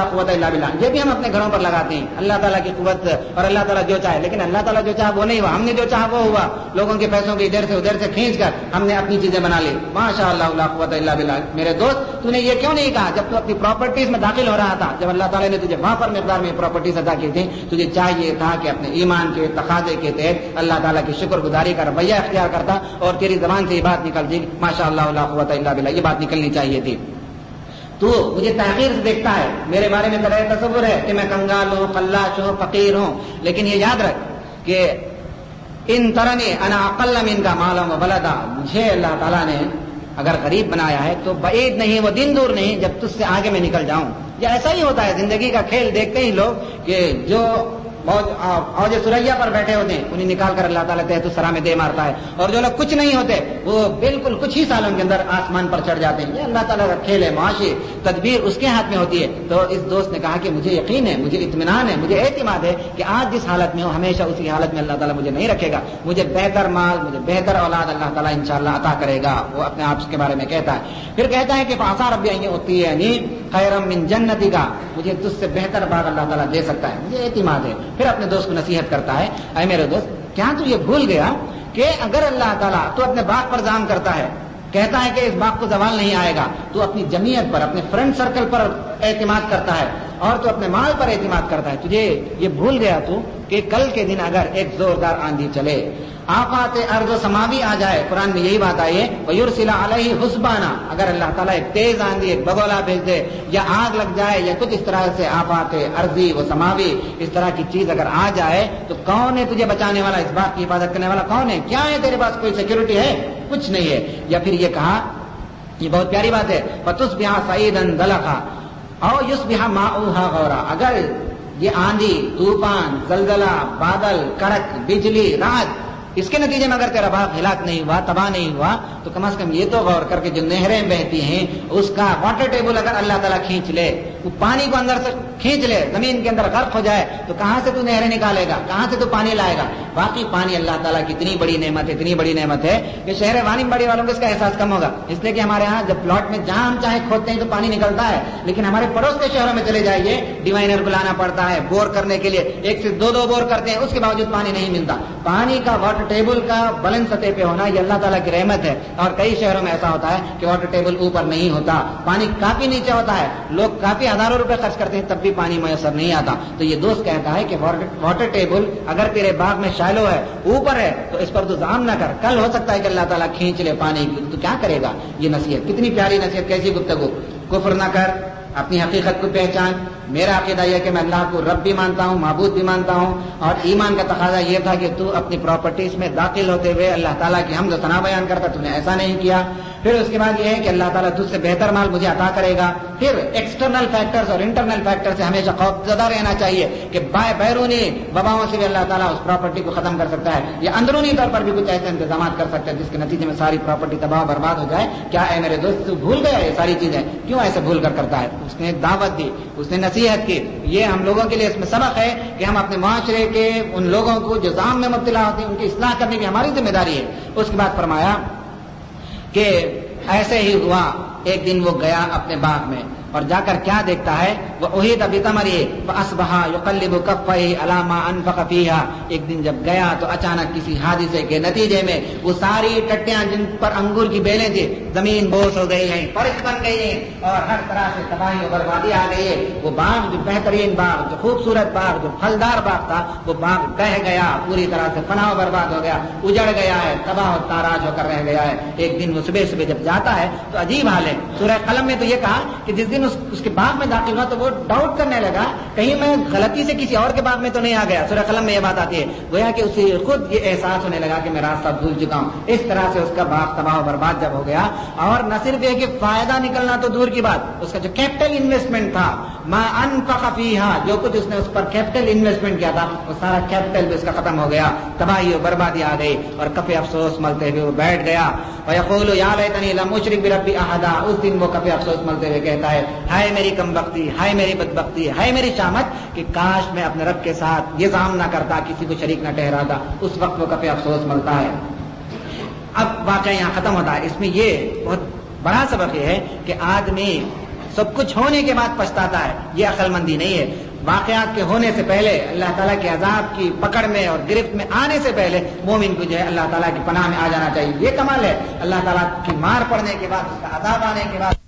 قوت الا باللہ. یہ بھی ہم اپنے گھروں پر لگاتے ہیں, اللہ تعالیٰ کی قوت اور اللہ تعالیٰ جو چاہے, لیکن اللہ تعالیٰ جو چاہا وہ نہیں ہوا, ہم نے جو چاہا وہ ہوا. لوگوں کے پیسوں کو ادھر سے ادھر سے کھینچ کر ہم نے اپنی چیزیں بنا لی. ماشاء اللہ لا قوت الا باللہ. میرے دوست, تو نے یہ کیوں نہیں کہا جب تو اپنی پراپرٹیز میں داخل ہو رہا تھا, جب اللہ تعالیٰ نے تجھے وہاں پر مقدار میں پراپرٹیز عطا کی تھی, تجھے چاہیے تھا کہ اپنے ایمان کے تقاضے کے تحت اللہ تعالیٰ کی شکر گزاری کا رویہ اختیار کرتا اور تیری زبان سے یہ بات نکل جی ماشاء اللہ لا قوت الا باللہ, یہ بات نکلنی چاہیے تھی. تو مجھے تحقیر سے دیکھتا ہے, میرے بارے میں تیرا تصور ہے کہ میں کنگال ہوں, خلاش ہوں, فقیر ہوں, لیکن یہ یاد رکھ کہ ان ترنی انا اقل من کا مالا و بلدا, مجھے اللہ تعالیٰ نے اگر غریب بنایا ہے تو بعید نہیں, وہ دن دور نہیں جب تجھ سے آگے میں نکل جاؤں. یہ ایسا ہی ہوتا ہے زندگی کا کھیل. دیکھتے ہی لوگ کہ جو اوج سریا پر بیٹھے ہوتے ہیں انہیں نکال کر اللہ تعالیٰ تحت الثری میں دے مارتا ہے, اور جو لوگ کچھ نہیں ہوتے وہ بالکل کچھ ہی سالوں کے اندر آسمان پر چڑھ جاتے ہیں. یہ اللہ تعالیٰ کا کھیل ہے, معاشی تدبیر اس کے ہاتھ میں ہوتی ہے. تو اس دوست نے کہا کہ مجھے یقین ہے, مجھے اطمینان ہے, مجھے اعتماد ہے کہ آج جس حالت میں ہوں ہمیشہ اسی حالت میں اللہ تعالیٰ مجھے نہیں رکھے گا. مجھے بہتر مال, مجھے بہتر اولاد اللہ تعالیٰ انشاءاللہ عطا کرے گا. وہ اپنے آپ کے بارے میں کہتا ہے. پھر کہتا ہے کہ فعسى ربي ان يؤتيني خيرا من جنتك, مجھے تجھ سے بہتر باغ اللہ تعالیٰ دے سکتا ہے, مجھے اعتماد ہے. پھر اپنے دوست کو نصیحت کرتا ہے, اے میرے دوست کیا تو یہ بھول گیا کہ اگر اللہ تعالیٰ تو اپنے باغ پر ظلم کرتا ہے, کہتا ہے کہ اس باغ کو زوال نہیں آئے گا, تو اپنی جمعیت پر, اپنے فرینڈ سرکل پر اعتماد کرتا ہے اور تو اپنے مال پر اعتماد کرتا ہے. تجھے یہ بھول گیا تو کہ کل کے دن اگر ایک زوردار آندھی چلے, آفات ارض و سما بھی آ جائے, قرآن میں یہی بات آئی ہے وَيُرْسِلَ عَلَيْهِ حُسْبَانًا, اگر اللہ تعالیٰ ایک تیز آندھی, ایک بگولا بھیج دے, یا آگ لگ جائے, یا کچھ اس طرح سے آفات ارضی و سماوی اس طرح کی چیز اگر آ جائے, تو کون ہے تجھے بچانے والا, اس بات کی حفاظت کرنے والا کون ہے؟ کیا ہے تیرے پاس کوئی سیکورٹی ہے؟ کچھ نہیں ہے. یا پھر یہ کہا, یہ بہت پیاری بات ہے, فَتُصْبِحَ صَعِيدًا دَلَقًا أَوْ يُصْبِحَ مَاؤُهَا غَوْرًا, اگر یہ آندھی, طوفان, زلزلہ, بادل, کڑک, بجلی, رات, اس کے نتیجے میں اگر تیرا باغ ہلاک نہیں ہوا, تباہ نہیں ہوا, تو کم از کم یہ تو غور کر کے جو نہریں بہتی ہیں اس کا واٹر ٹیبل اگر اللہ تعالیٰ کھینچ لے, وہ پانی کو اندر سے کھینچ لے, زمین کے اندر غرق ہو جائے, تو کہاں سے تو نہریں نکالے گا, کہاں سے تو پانی لائے گا؟ باقی پانی اللہ تعالیٰ کی اتنی بڑی نعمت ہے, اتنی بڑی نعمت ہے کہ شہر وانی بڑی والوں کو اس کا احساس کم ہوگا, اس لیے کہ ہمارے ہاں جب پلاٹ میں جہاں ہم چاہے کھودتے ہیں تو پانی نکلتا ہے, لیکن ہمارے پڑوس کے شہروں میں چلے جائیے, ڈیوائنر بلانا پڑتا ہے بور کرنے کے لیے, ایک سے دو بور کرتے ہیں, اس کے باوجود پانی نہیں ملتا. پانی کا واٹر ٹیبل کا بلند سطح پہ ہونا یہ اللہ تعالیٰ کی رحمت ہے. اور کئی شہروں میں ایسا ہوتا ہے کہ واٹر ٹیبل اوپر نہیں ہوتا, پانی کافی نیچے ہوتا ہے, لوگ کافی ہزاروں روپے خرچ کرتے ہیں تب بھی پانی میسر نہیں آتا. تو یہ دوست کہتا ہے کہ واٹر ٹیبل اگر تیرے باغ میں شالو ہے, اوپر ہے, تو اس پر تو ظلم نہ کر, کل ہو سکتا ہے کہ اللہ تعالیٰ کھینچ لے پانی کی, تو کیا کرے گا؟ یہ نصیحت کتنی پیاری نصیحت, کیسی گفتگو. کفر نہ کر, اپنی حقیقت کو پہچان. میرا عقیدہ یہ کہ میں اللہ کو رب بھی مانتا ہوں, معبود بھی مانتا ہوں, اور ایمان کا تقاضا یہ تھا کہ تو اپنی پراپرٹیز میں داخل ہوتے ہوئے اللہ تعالیٰ کی حمد و ثنا بیان کرتا, تو نے ایسا نہیں کیا. پھر اس کے بعد یہ ہے کہ اللہ تعالیٰ تجھ سے بہتر مال مجھے عطا کرے گا. پھر ایکسٹرنل فیکٹرز اور انٹرنل فیکٹر سے ہمیشہ خوف زدہ رہنا چاہیے کہ بیرونی وباؤں سے بھی اللہ تعالیٰ اس پراپرٹی کو ختم کر سکتا ہے, یا اندرونی طور پر بھی کچھ ایسے انتظامات کر سکتا ہے جس کے نتیجے میں ساری پراپرٹی تباہ برباد ہو جائے. کیا اے میرے دوست تو بھول گیا یہ ساری چیزیں؟ کیوں ایسے بھول کر کرتا ہے؟ اس نے دعوت دی, اس نے نصیحت کی. یہ ہم لوگوں کے لیے اس میں سبق ہے کہ ہم اپنے معاشرے کے ان لوگوں کو جو ظلم میں مبتلا ہوتے ہیں ان کی اصلاح کرنے کی ہماری ذمہ داری ہے. اس کے بعد فرمایا کہ ایسے ہی ہوا, ایک دن وہ گیا اپنے باغ میں اور جا کر کیا دیکھتا ہے, وہ احیط بثمرہ فاصبح یقلب کفیہ علی ما انفق فیہا. ایک دن جب گیا تو اچانک کسی حادثے کے نتیجے میں وہ ساری ٹٹیاں جن پر انگور کی بیلیں تھی زمین بوس ہو گئی ہیں, فرش بن گئی ہیں, اور ہر طرح سے تباہی و بربادی آ گئی ہے. وہ باغ جو بہترین باغ, جو خوبصورت باغ, جو پھلدار باغ تھا, وہ باغ بہہ گیا, پوری طرح سے فنا و برباد ہو گیا, اجڑ گیا ہے, تباہ و تاراج ہو کر رہ گیا ہے. ایک دن وہ صبح صبح جب جاتا ہے تو عجیب حال ہے. سورہ قلم میں تو یہ کہا کہ جس دن اس کے باغ میں داخل ہوا تو وہ ڈاؤٹ کرنے لگا کہیں میں غلطی سے کسی اور کے باغ میں تو نہیں آ گیا. سورہ قلم میں یہ بات آتی ہے, گویا کہ اسے خود یہ احساس ہونے لگا کہ میں راستہ بھول چکا ہوں. اس طرح سے اس کا باغ تباہ و برباد جب ہو گیا, اور نہ صرف یہ کہ فائدہ نکلنا تو دور کی بات, اس کا جو کیپٹل انویسٹمنٹ تھا, ما انفق فیہا, جو کچھ اس نے اس پر کیپٹل انویسٹمنٹ کیا تھا وہ سارا کیپٹل بھی اس کا ختم ہو گیا, تباہی و بربادی آ گئی. اور کفے افسوس ملتے ہوئے وہ بیٹھ گیا. ویقول یا لیتنی لم اشرک بربی احدا. اس دن وہ کفے افسوس ملتے ہوئے کہتا ہے, ہائے میری کم بختی, ہائے میری بدبختی, ہائے میری شامت کہ کاش میں اپنے رب کے ساتھ یہ ظلم نہ کرتا, کسی کو شریک نہ ٹھہراتا. اس وقت وہ کفے افسوس ملتا ہے. اب واقعہ یہاں ختم ہوتا ہے. اس میں یہ بہت بڑا سبق یہ ہے کہ آدمی سب کچھ ہونے کے بعد پچھتاتا ہے، یہ عقل مندی نہیں ہے۔ واقعات کے ہونے سے پہلے، اللہ تعالیٰ کے عذاب کی پکڑ میں اور گرفت میں آنے سے پہلے مومن کو جو ہے اللہ تعالیٰ کی پناہ میں آ جانا چاہیے، یہ کمال ہے۔ اللہ تعالیٰ کی مار پڑنے کے بعد، اس کا عذاب آنے کے بعد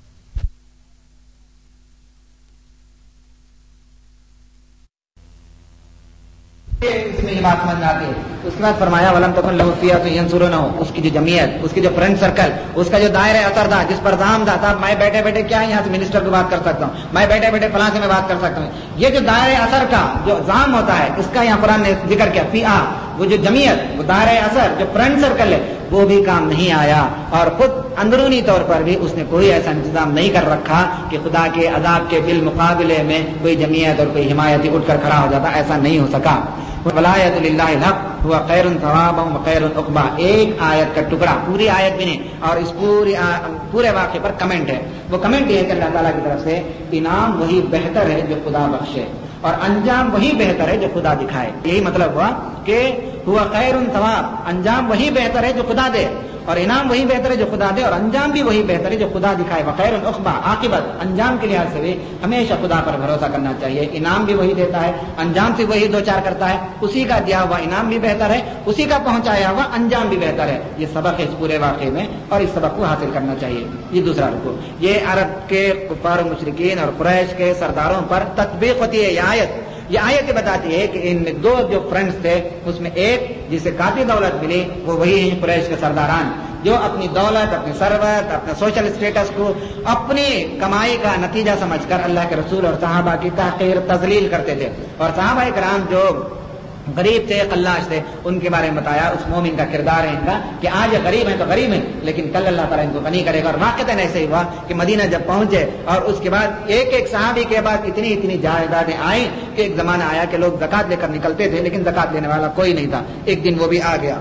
اس میں یہ بات سمجھ میں آتی ہے۔ اس کے بعد فرمایا ولم تکن لہ فئۃ ینصرونہ، اس کی جو جمعیت، اس کی جو فرینڈ سرکل، اس کا جو دائرہ اثر تھا، جس پر دام تھا، میں بیٹھے بیٹھے کیا یہاں سے منسٹر کو بات کر سکتا ہوں، میں بیٹھے بیٹھے فلاں سے میں بات کر سکتا ہوں، یہ جو دائرہ اثر کا جو زام ہوتا ہے، اس کا یہاں قرآن نے ذکر کیا، فئہ، وہ جو جمعیت، وہ دائرہ اثر، جو فرینڈ سرکل ہے، وہ بھی کام نہیں آیا، اور خود اندرونی طور پر بھی اس نے کوئی ایسا انتظام نہیں کر رکھا کہ خدا کے عذاب کے بالمقابلے میں کوئی جمعیت اور کوئی حمایتی اٹھ کر کھڑا ہو جاتا، ایسا نہیں ہو سکا۔ ولایت للہ الحق ہوا خیر ثوابا وخیر عقبا، ایک آیت کا ٹکڑا، پوری آیت بھی نہیں، اور اس پورے واقعے پر کمنٹ ہے۔ وہ کمنٹ یہ ہے کہ اللہ تعالیٰ کی طرف سے انعام وہی بہتر ہے جو خدا بخشے، اور انجام وہی بہتر ہے جو خدا دکھائے۔ یہی مطلب ہوا کہ ہوا خیر ثواب، انجام وہی بہتر ہے جو خدا دے، اور انعام وہی بہتر ہے جو خدا دے، اور انجام بھی وہی بہتر ہے جو خدا دکھائے۔ وخیر عقبا، عاقبت، انجام کے لحاظ سے بھی ہمیشہ خدا پر بھروسہ کرنا چاہیے، انعام بھی وہی دیتا ہے، انجام سے وہی دو چار کرتا ہے، اسی کا دیا ہوا انعام بھی بہتر ہے، اسی کا پہنچایا ہوا انجام بھی بہتر ہے۔ یہ سبق ہے اس پورے واقعے میں، اور اس سبق کو حاصل کرنا چاہیے۔ یہ دوسرا رکو، یہ عرب کے کفار و مشرکین اور قریش کے سرداروں پر تطبیق ہوتی ہے۔ یہ آیت بتاتی ہے کہ ان میں دو جو فرینڈز تھے، اس میں ایک جسے کافی دولت ملی، وہ وہی ہیں قریش کے سرداران، جو اپنی دولت، اپنی ثروت، اپنا سوشل اسٹیٹس کو اپنی کمائی کا نتیجہ سمجھ کر اللہ کے رسول اور صحابہ کی تحقیر تذلیل کرتے تھے، اور صحابہ کرام جو غریب تھے، قلاش تھے، ان کے بارے میں بتایا اس مومن کا کردار ہے ان کا کہ آج یہ غریب ہیں تو غریب ہیں، لیکن کل اللہ تعالیٰ ان کو غنی کرے گا۔ اور واقعتاً ایسے ہی ہوا کہ مدینہ جب پہنچے اور اس کے بعد ایک ایک صحابی کے بعد اتنی جائیدادیں آئیں کہ ایک زمانہ آیا کہ لوگ زکات لے کر نکلتے تھے، لیکن زکات لینے والا کوئی نہیں تھا۔ ایک دن وہ بھی آ گیا۔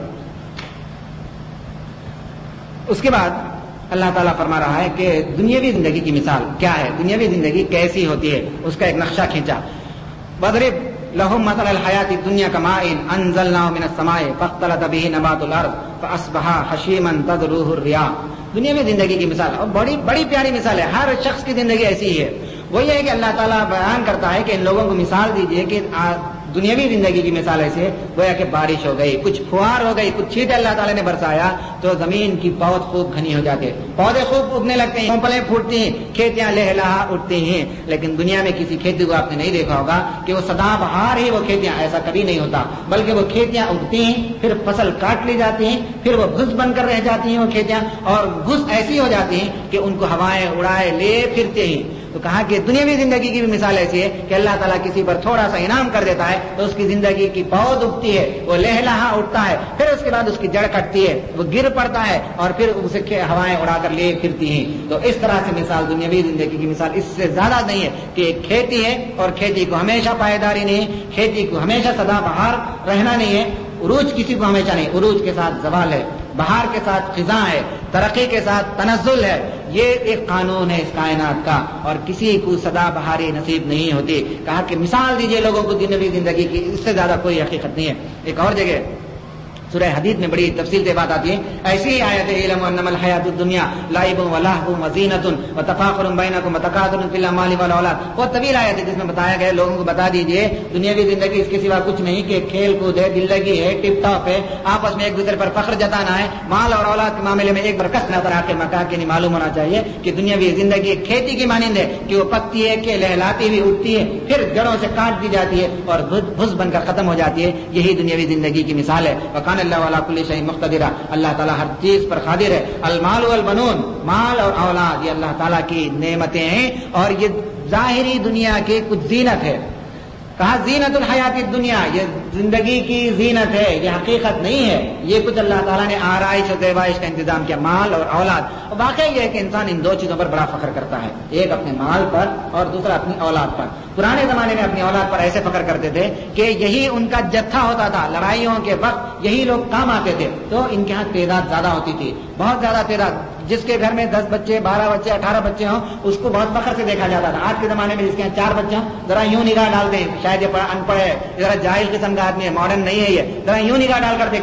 اس کے بعد اللہ تعالیٰ فرما رہا ہے کہ دنیاوی زندگی کی مثال کیا ہے، دنیاوی زندگی کیسی ہوتی ہے، اس کا ایک نقشہ کھینچا۔ وَاضْرِبْ لَهُم مَّثَلَ الْحَيَاةِ الدُّنْيَا كَمَاءٍ أَنزَلْنَاهُ مِنَ السَّمَاءِ فَاخْتَلَطَ بِهِ نَبَاتُ الْأَرْضِ فَأَصْبَحَ حَشِيمًا تَذْرُوهُ الرِّيَاحُ۔ دنیا میں زندگی کی مثال، اور بڑی پیاری مثال ہے، ہر شخص کی زندگی ایسی ہی ہے۔ وہ یہ ہے کہ اللہ تعالیٰ بیان کرتا ہے کہ ان لوگوں کو مثال دیجئے کہ دنیاوی زندگی کی مثال ایسے گویا کہ بارش ہو گئی، کچھ فوار ہو گئی، کچھ چھینٹے اللہ تعالیٰ نے برسایا تو زمین کی پود خوب گھنی ہو جاتی ہے، پودے خوب اگنے لگتے ہیں، پھلیں پھوٹتی ہیں، کھیتیاں لہلہا اٹھتی ہیں۔ لیکن دنیا میں کسی کھیتی کو آپ نے نہیں دیکھا ہوگا کہ وہ سدا بہار ہی وہ کھیتیاں، ایسا کبھی نہیں ہوتا، بلکہ وہ کھیتیاں اگتی ہیں، پھر فصل کاٹ لی جاتی ہیں، پھر وہ گھس بن کر رہ جاتی ہیں وہ کھیتیاں، اور گھس ایسی ہو جاتی ہیں کہ ان کو ہوائیں اڑائے لے پھرتے ہیں۔ تو کہا کہ دنیاوی زندگی کی بھی مثال ایسی ہے کہ اللہ تعالیٰ کسی پر تھوڑا سا انعام کر دیتا ہے تو اس کی زندگی کی پود اگتی ہے، وہ لہلہا اٹھتا ہے، پھر اس کے بعد اس کی جڑ کٹتی ہے، وہ گر پڑتا ہے، اور پھر اسے ہوائیں اڑا کر لے پھرتی ہیں۔ تو اس طرح سے مثال دنیاوی زندگی کی مثال اس سے زیادہ نہیں ہے کہ ایک کھیتی ہے اور کھیتی کو ہمیشہ پائیداری نہیں ہے، کھیتی کو ہمیشہ سدا بہار رہنا نہیں ہے، عروج کسی کو ہمیشہ نہیں، عروج کے ساتھ زوال ہے، بہار کے ساتھ خزاں ہے، ترقی کے ساتھ تنزل ہے۔ یہ ایک قانون ہے اس کائنات کا، اور کسی کو سدا بہاری نصیب نہیں ہوتی۔ کہا کہ مثال دیجئے لوگوں کو دنیاوی زندگی کی، اس سے زیادہ کوئی حقیقت نہیں ہے۔ ایک اور جگہ سورہ حدید میں بڑی تفصیل سے بات آتی ہے، ایسی ہی آیت ہے اعلموا انما الحیاۃ الدنیا لعب ولہو وزینۃ وتفاخر بینکم وتکاثر فی الاموال والاولاد۔ وہ طویل آیت ہے جس میں بتایا گیا لوگوں کو بتا دیجئے دنیاوی زندگی اس کے سوا کچھ نہیں کہ کھیل کود ہے، دل لگی ہے، ٹپ ٹاپ ہے، آپس میں ایک دوسرے پر فخر جتانا ہے، مال اور اولاد کے معاملے میں ایک برکت نظر آ کے مکا کے نہیں معلوم ہونا چاہیے کہ دنیاوی زندگی ایک کھیتی کی مانند ہے کہ وہ پکتی ہے کہ لہلاتی ہوئی اٹھتی ہے، پھر جڑوں سے کاٹ دی جاتی ہے اور بھس بن کر ختم ہو جاتی ہے۔ یہی دنیاوی زندگی کی مثال ہے۔ وکان اللہ علی کل شیء مقتدرا، اللہ تعالیٰ ہر چیز پر قادر ہے۔ المال والبنون، مال اور اولاد یہ اللہ تعالیٰ کی نعمتیں ہیں، اور یہ ظاہری دنیا کی کچھ زینت ہے۔ کہا زینت الحیات الدنیا، یہ زندگی کی زینت ہے، یہ حقیقت نہیں ہے، یہ کچھ اللہ تعالیٰ نے آرائش و زیبائش کا انتظام کیا، مال اور اولاد۔ اور واقعی یہ ہے کہ انسان ان دو چیزوں پر بڑا فخر کرتا ہے، ایک اپنے مال پر اور دوسرا اپنی اولاد پر۔ پرانے زمانے میں اپنی اولاد پر ایسے فخر کرتے تھے کہ یہی ان کا جتھا ہوتا تھا، لڑائیوں کے وقت یہی لوگ کام آتے تھے، تو ان کے ہاں تعداد زیادہ ہوتی تھی، بہت زیادہ تعداد۔ جس کے گھر میں 10 بچے، 12 بچے، 18 بچے ہوں، اس کو بہت فخر سے دیکھا جاتا تھا۔ آج کے زمانے میں جس کے یہاں 4 بچے ہوں، ذرا یوں نگاہ ڈال دیں، شاید یہ ان پڑھ ہے، ذرا جاہل قسم کا آدمی ہے، ماڈرن نہیں ہے، یہ ذرا یوں نگاہ ڈال کر دیکھتے ہیں،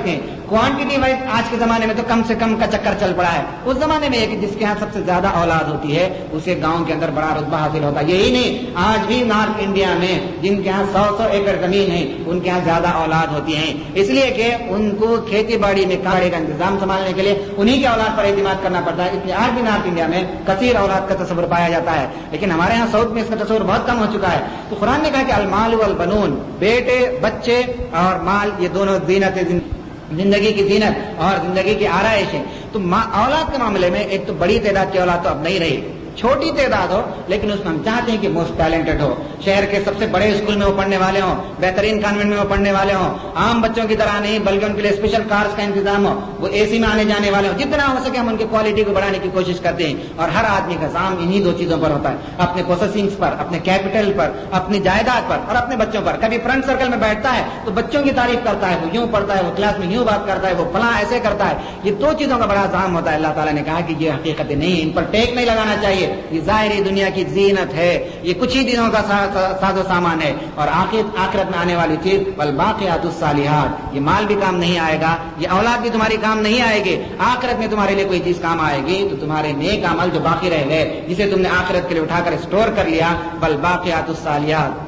क्वांटिटी वाइज आज के जमाने में तो कम से कम का चक्कर चल पड़ा है। उस जमाने में एक जिसके यहाँ सबसे ज्यादा औलाद होती है उसे गांव के अंदर बड़ा रुतबा हासिल होता है। यही नहीं, आज भी नॉर्थ इंडिया में जिनके यहाँ 100 एकड़ जमीन है उनके यहाँ ज्यादा औलाद होती है, इसलिए कि उनको खेती बाड़ी में काड़े का इंतजाम संभालने के लिए उन्हीं के औलाद पर एतमाद करना पड़ता है। इसलिए आज भी नॉर्थ इंडिया में कसीर औलाद का तस्वर पाया जाता है, लेकिन हमारे यहाँ साउथ में इसका तस्वर बहुत कम हो चुका है। तो कुरान ने कहा कि अलमाल वल बनून, बेटे बच्चे और माल ये दोनों जीनत जिंदगी की जीनत और जिंदगी की आराइश है। तो औलाद के मामले में एक तो बड़ी तादाद की औलाद तो अब नहीं रही, छोटी तादाद हो, लेकिन उसमें हम चाहते हैं कि मोस्ट टैलेंटेड हो, शहर के सबसे बड़े स्कूल में वो पढ़ने वाले हों, बेहतरीन कॉन्वेंट में वो पढ़ने वाले हों, आम बच्चों की तरह नहीं बल्कि उनके लिए स्पेशल कार्स का इंतजाम हो, वो एसी में आने जाने वाले हों। जितना हो सके हम उनकी क्वालिटी को बढ़ाने की कोशिश करते हैं। और हर आदमी का काम इन्हीं दो चीजों पर होता है, अपने प्रोसेसिंग्स पर, अपने कैपिटल पर, अपनी जायदाद पर और अपने बच्चों पर। कभी फ्रेंड सर्कल में बैठता है तो बच्चों की तारीफ करता है, वो यूं पढ़ता है, वो क्लास में यूं बात करता है, वो फलां ऐसे करता है। ये दो चीजों का बड़ा काम होता है। अल्लाह ताला ने कहा कि ये हकीकत नहीं, इन पर टेक नहीं लगाना चाहिए, ये जाहिर दुनिया की जीनत है, ये कुछ ही दिनों का साजो सामान है। और आखिरत में आने वाली चीज वल बाक़ियातुस सालिहात, ये माल भी काम नहीं आएगा, ये औलाद भी तुम्हारी काम नहीं आएगी। आखिरत में तुम्हारे लिए कोई चीज काम आएगी तो तुम्हारे नेक अमल जो बाकी रह गए, जिसे तुमने आखिरत के लिए उठाकर स्टोर कर लिया, वल बाक़ियातुस सालिहात,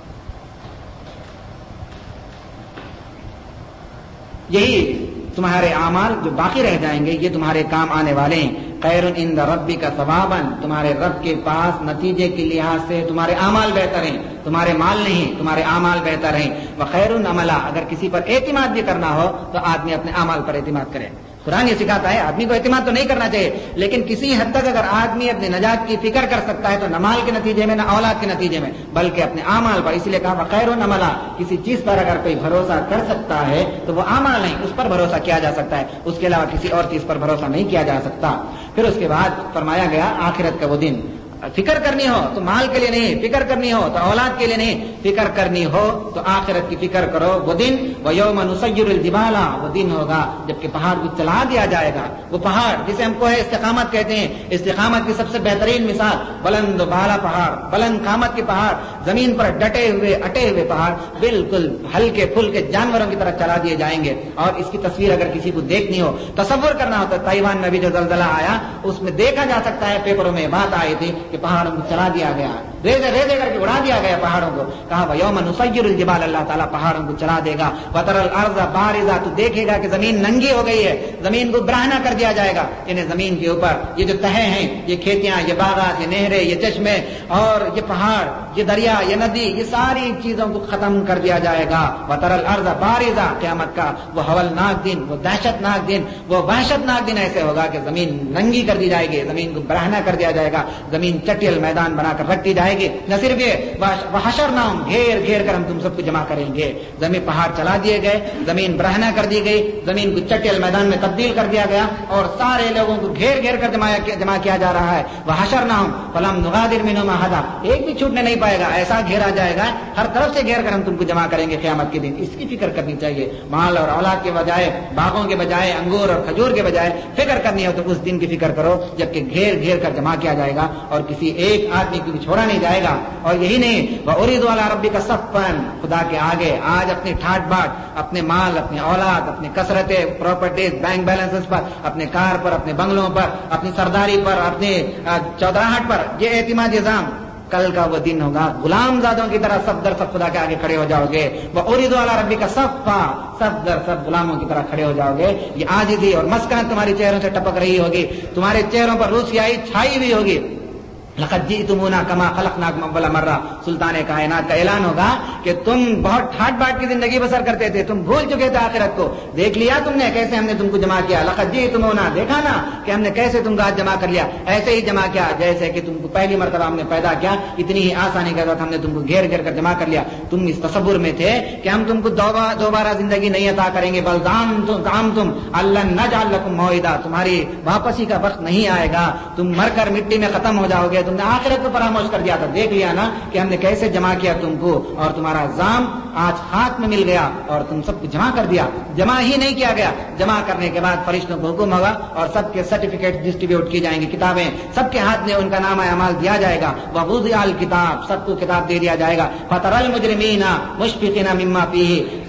यही तुम्हारे आमाल जो बाकी रह जाएंगे, ये तुम्हारे काम आने वाले हैं। खैरुन इंद रब्बिका सवाबन, तुम्हारे रब के पास नतीजे के लिहाज से तुम्हारे आमाल बेहतर हैं, तुम्हारे माल नहीं, तुम्हारे आमाल बेहतर हैं। व खैरुन अमला, अगर किसी पर एतिमाद भी करना हो तो आदमी अपने आमाल पर एतिमाद करे। कुरान ये सिखाता है आदमी को एतिमाद तो नहीं करना चाहिए, लेकिन किसी हद तक अगर आदमी अपने नजात की फिक्र कर सकता है तो न माल के नतीजे में न औलाद के नतीजे में, बल्कि अपने आमाल पर। इसलिए कहा खैरुन अमला, किसी चीज पर अगर कोई भरोसा कर सकता है तो वो आमाल नहीं, उस पर भरोसा किया जा सकता है, उसके अलावा किसी और चीज पर भरोसा नहीं किया जा सकता। फिर उसके बाद फरमाया गया आखिरत का वो दिन, फिक्र करनी हो तो माल के लिए नहीं, फिक्र करनी हो तो औलाद के लिए नहीं, फिक्र करनी हो तो आखिरत की फिक्र करो। वो दिन व यौम नुसय्यिरुल जिबाला, वो दिन होगा जबकि पहाड़ को चला दिया जाएगा। वो पहाड़ जिसे हमको है इस्तिकामत कहते हैं, इस्तिकामत की सबसे बेहतरीन मिसाल बुलंद बाला पहाड़, बुलंद कामत के पहाड़, जमीन पर डटे हुए अटे हुए पहाड़ बिल्कुल हल्के फुल्के जानवरों की तरह चला दिए जाएंगे। और इसकी तस्वीर अगर किसी को देखनी हो, तसव्वुर करना हो तो ताइवान में भी जो ज़लज़ला आया उसमें देखा जा सकता है, पेपरों में बात आई थी कि पहाड़ों को चला दिया गया, रेजे रेजे करके उड़ा दिया गया पहाड़ों को। कहा वयौम नुसय्यिरुल जिबाल, अल्लाह ताला पहाड़ों को चला देगा। वतरल अर्ज़ बारिज़ा, तो देखेगा कि जमीन नंगी हो गई है, जमीन को बराहना कर दिया जाएगा। इन्हें जमीन के ऊपर ये जो तहे हैं, ये खेतियां, ये बागात, ये नहरें, ये चश्मे और ये पहाड़, ये दरिया, ये नदी, ये सारी चीजों को खत्म कर दिया जाएगा। वतरल अर्ज़ बारिज़ा, क़यामत का वो हवलनाक दिन, वो दहशतनाक दिन, वो वहशतनाक दिन ऐसे होगा कि जमीन नंगी कर दी जाएगी, जमीन को बराहना कर दिया जाएगा, जमीन चटियल मैदान बनाकर रख दी जाएगी। न सिर्फ ये वहशरनाहुम, घेर घेर कर हम तुम सबको जमा करेंगे। जमीन पहाड़ चला दिए गए, जमीन बराहना कर दी गई, जमीन को चटियल मैदान में तब्दील कर दिया गया और सारे लोगों को घेर घेर कर जमा किया जा रहा है। वहशरनाहुम फलम नुगादिर मिनहुम अहदा, एक भी छूटने नहीं पाएगा, ऐसा घेरा जाएगा, हर तरफ से घेर कर हम तुमको जमा करेंगे क़यामत के दिन। इसकी फिक्र करनी चाहिए। माल और औलाद के बजाय, बागों के बजाय, अंगूर और खजूर के बजाय फिक्र करनी हो तो उस दिन की फिक्र करो जबकि घेर घेर कर जमा किया जाएगा और किसी एक आदमी को भी छोड़ा नहीं जाएगा। और यही नहीं, वह उरीदु अला रब्बिका सफ़्फ़न, खुदा के आगे आज अपनी ठाट बाट, अपने माल, अपनी औलाद, अपनी कसरतें, प्रॉपर्टीज, बैंक बैलेंसेस पर, अपने कार पर, अपने बंगलों पर, अपनी सरदारी पर, अपने चौधराहट पर, ये एतिमाद निज़ाम, कल का वो दिन होगा गुलामजादों की तरह सब दर सब खुदा के आगे खड़े हो जाओगे। वह उरीदु अला रब्बिका सफ़्फ़ा, सब दर सब गुलामों की तरह खड़े हो जाओगे। ये आजिज़ी और मस्कनत तुम्हारे चेहरों से टपक रही होगी, तुम्हारे चेहरों पर रुसियाई छाई हुई होगी। लक़द जि'तुमूना कमा ख़लक़नाकुम अव्वल मर्रा, सुल्तान कायनात का ऐलान होगा कि तुम बहुत ठाट बाट की जिंदगी बसर करते थे, तुम भूल चुके थे आखिरत को। देख लिया तुमने कैसे हमने तुमको जमा किया। लक़द जि'तुमूना, देखा ना कि हमने कैसे तुमको आज जमा कर लिया। ऐसे ही जमा किया जैसे कि तुमको पहली मरतबा हमने पैदा किया, इतनी ही आसानी के साथ हमने तुमको घेर घेर कर जमा कर लिया। तुम इस तसव्वुर में थे कि हम तुमको दोबारा जिंदगी नहीं अता करेंगे। बल दाम तुम अल्लाह नजअल लकुम मौइदा, तुम्हारी वापसी का वक्त नहीं आएगा, तुम मरकर मिट्टी में खत्म हो जाओगे। तुमने आखिरत को फरामोश कर दिया था। देख लिया ना कि हमने कैसे जमा किया तुमको, और तुम्हारा जाम आज हाथ में मिल गया और तुम सबको जमा कर दिया। जमा ही नहीं किया गया, जमा करने के बाद फरिश्तों को हुक्म होगा और सबके सर्टिफिकेट डिस्ट्रीब्यूट की जाएंगी, किताबें सबके हाथ में उनका नाम अमाल दिया जाएगा। ववुदिअल किताब, सबको किताब दे दिया जाएगा। फतरल मुजरिमीना मुश्फिकीना मिम्मा फीही,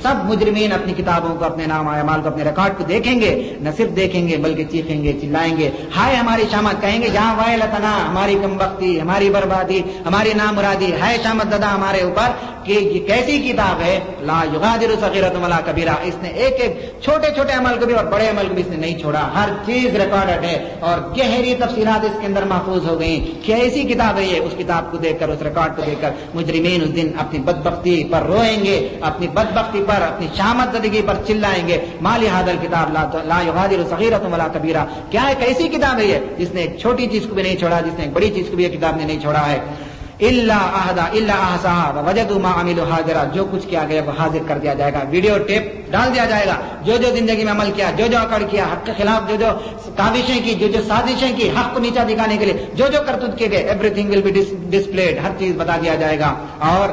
سب مجرمین اپنی کتابوں کو، اپنے نام اعمال کو، اپنے ریکارڈ کو دیکھیں گے، نہ صرف دیکھیں گے بلکہ چیخیں گے، چلائیں گے، ہائے ہماری شامت، کہیں گے جہاں ویلتنا، ہماری کمبختی، ہماری بربادی، ہماری نامرادی، ہائے شامت زدہ ہمارے اوپر کہ یہ کیسی کتاب ہے، لا یغادر صغیرۃ ولا کبیرہ، اس نے ایک ایک چھوٹے چھوٹے عمل کو بھی اور بڑے عمل کو بھی اس نے نہیں چھوڑا، ہر چیز ریکارڈڈ ہے اور گہری تفصیلات اس کے اندر محفوظ ہو گئی. کیسی کتاب ہے یہ؟ اس کتاب کو دیکھ کر، اس ریکارڈ کو دیکھ کر مجرمین اس دن اپنی بدبختی پر روئیں گے، اپنی بدبختی پر، اپنی شامت زدگی پر چلائیں گے، ما لہذا الکتاب لا یغادر صغیرۃ ولا کبیرہ. کیا ہے، کیسی کتاب ہے یہ جس نے ایک چھوٹی چیز کو بھی نہیں چھوڑا، جس نے ایک بڑی چیز کو بھی یہ کتاب نے نہیں چھوڑا ہے. الا احصاها ووجدوا ما عملوا حاضرا، جو کچھ کیا گیا وہ حاضر کر دیا جائے گا، ویڈیو ٹیپ ڈال دیا جائے گا. جو جو زندگی میں عمل کیا، جو جو اکڑ کیا، حق کے خلاف جو جو کاوشیں کی، جو جو سازشیں کی، حق کو نیچا دکھانے کے لیے جو جو کرتوت کیے گئے، everything will be displayed, ہر چیز بتا دیا جائے گا. اور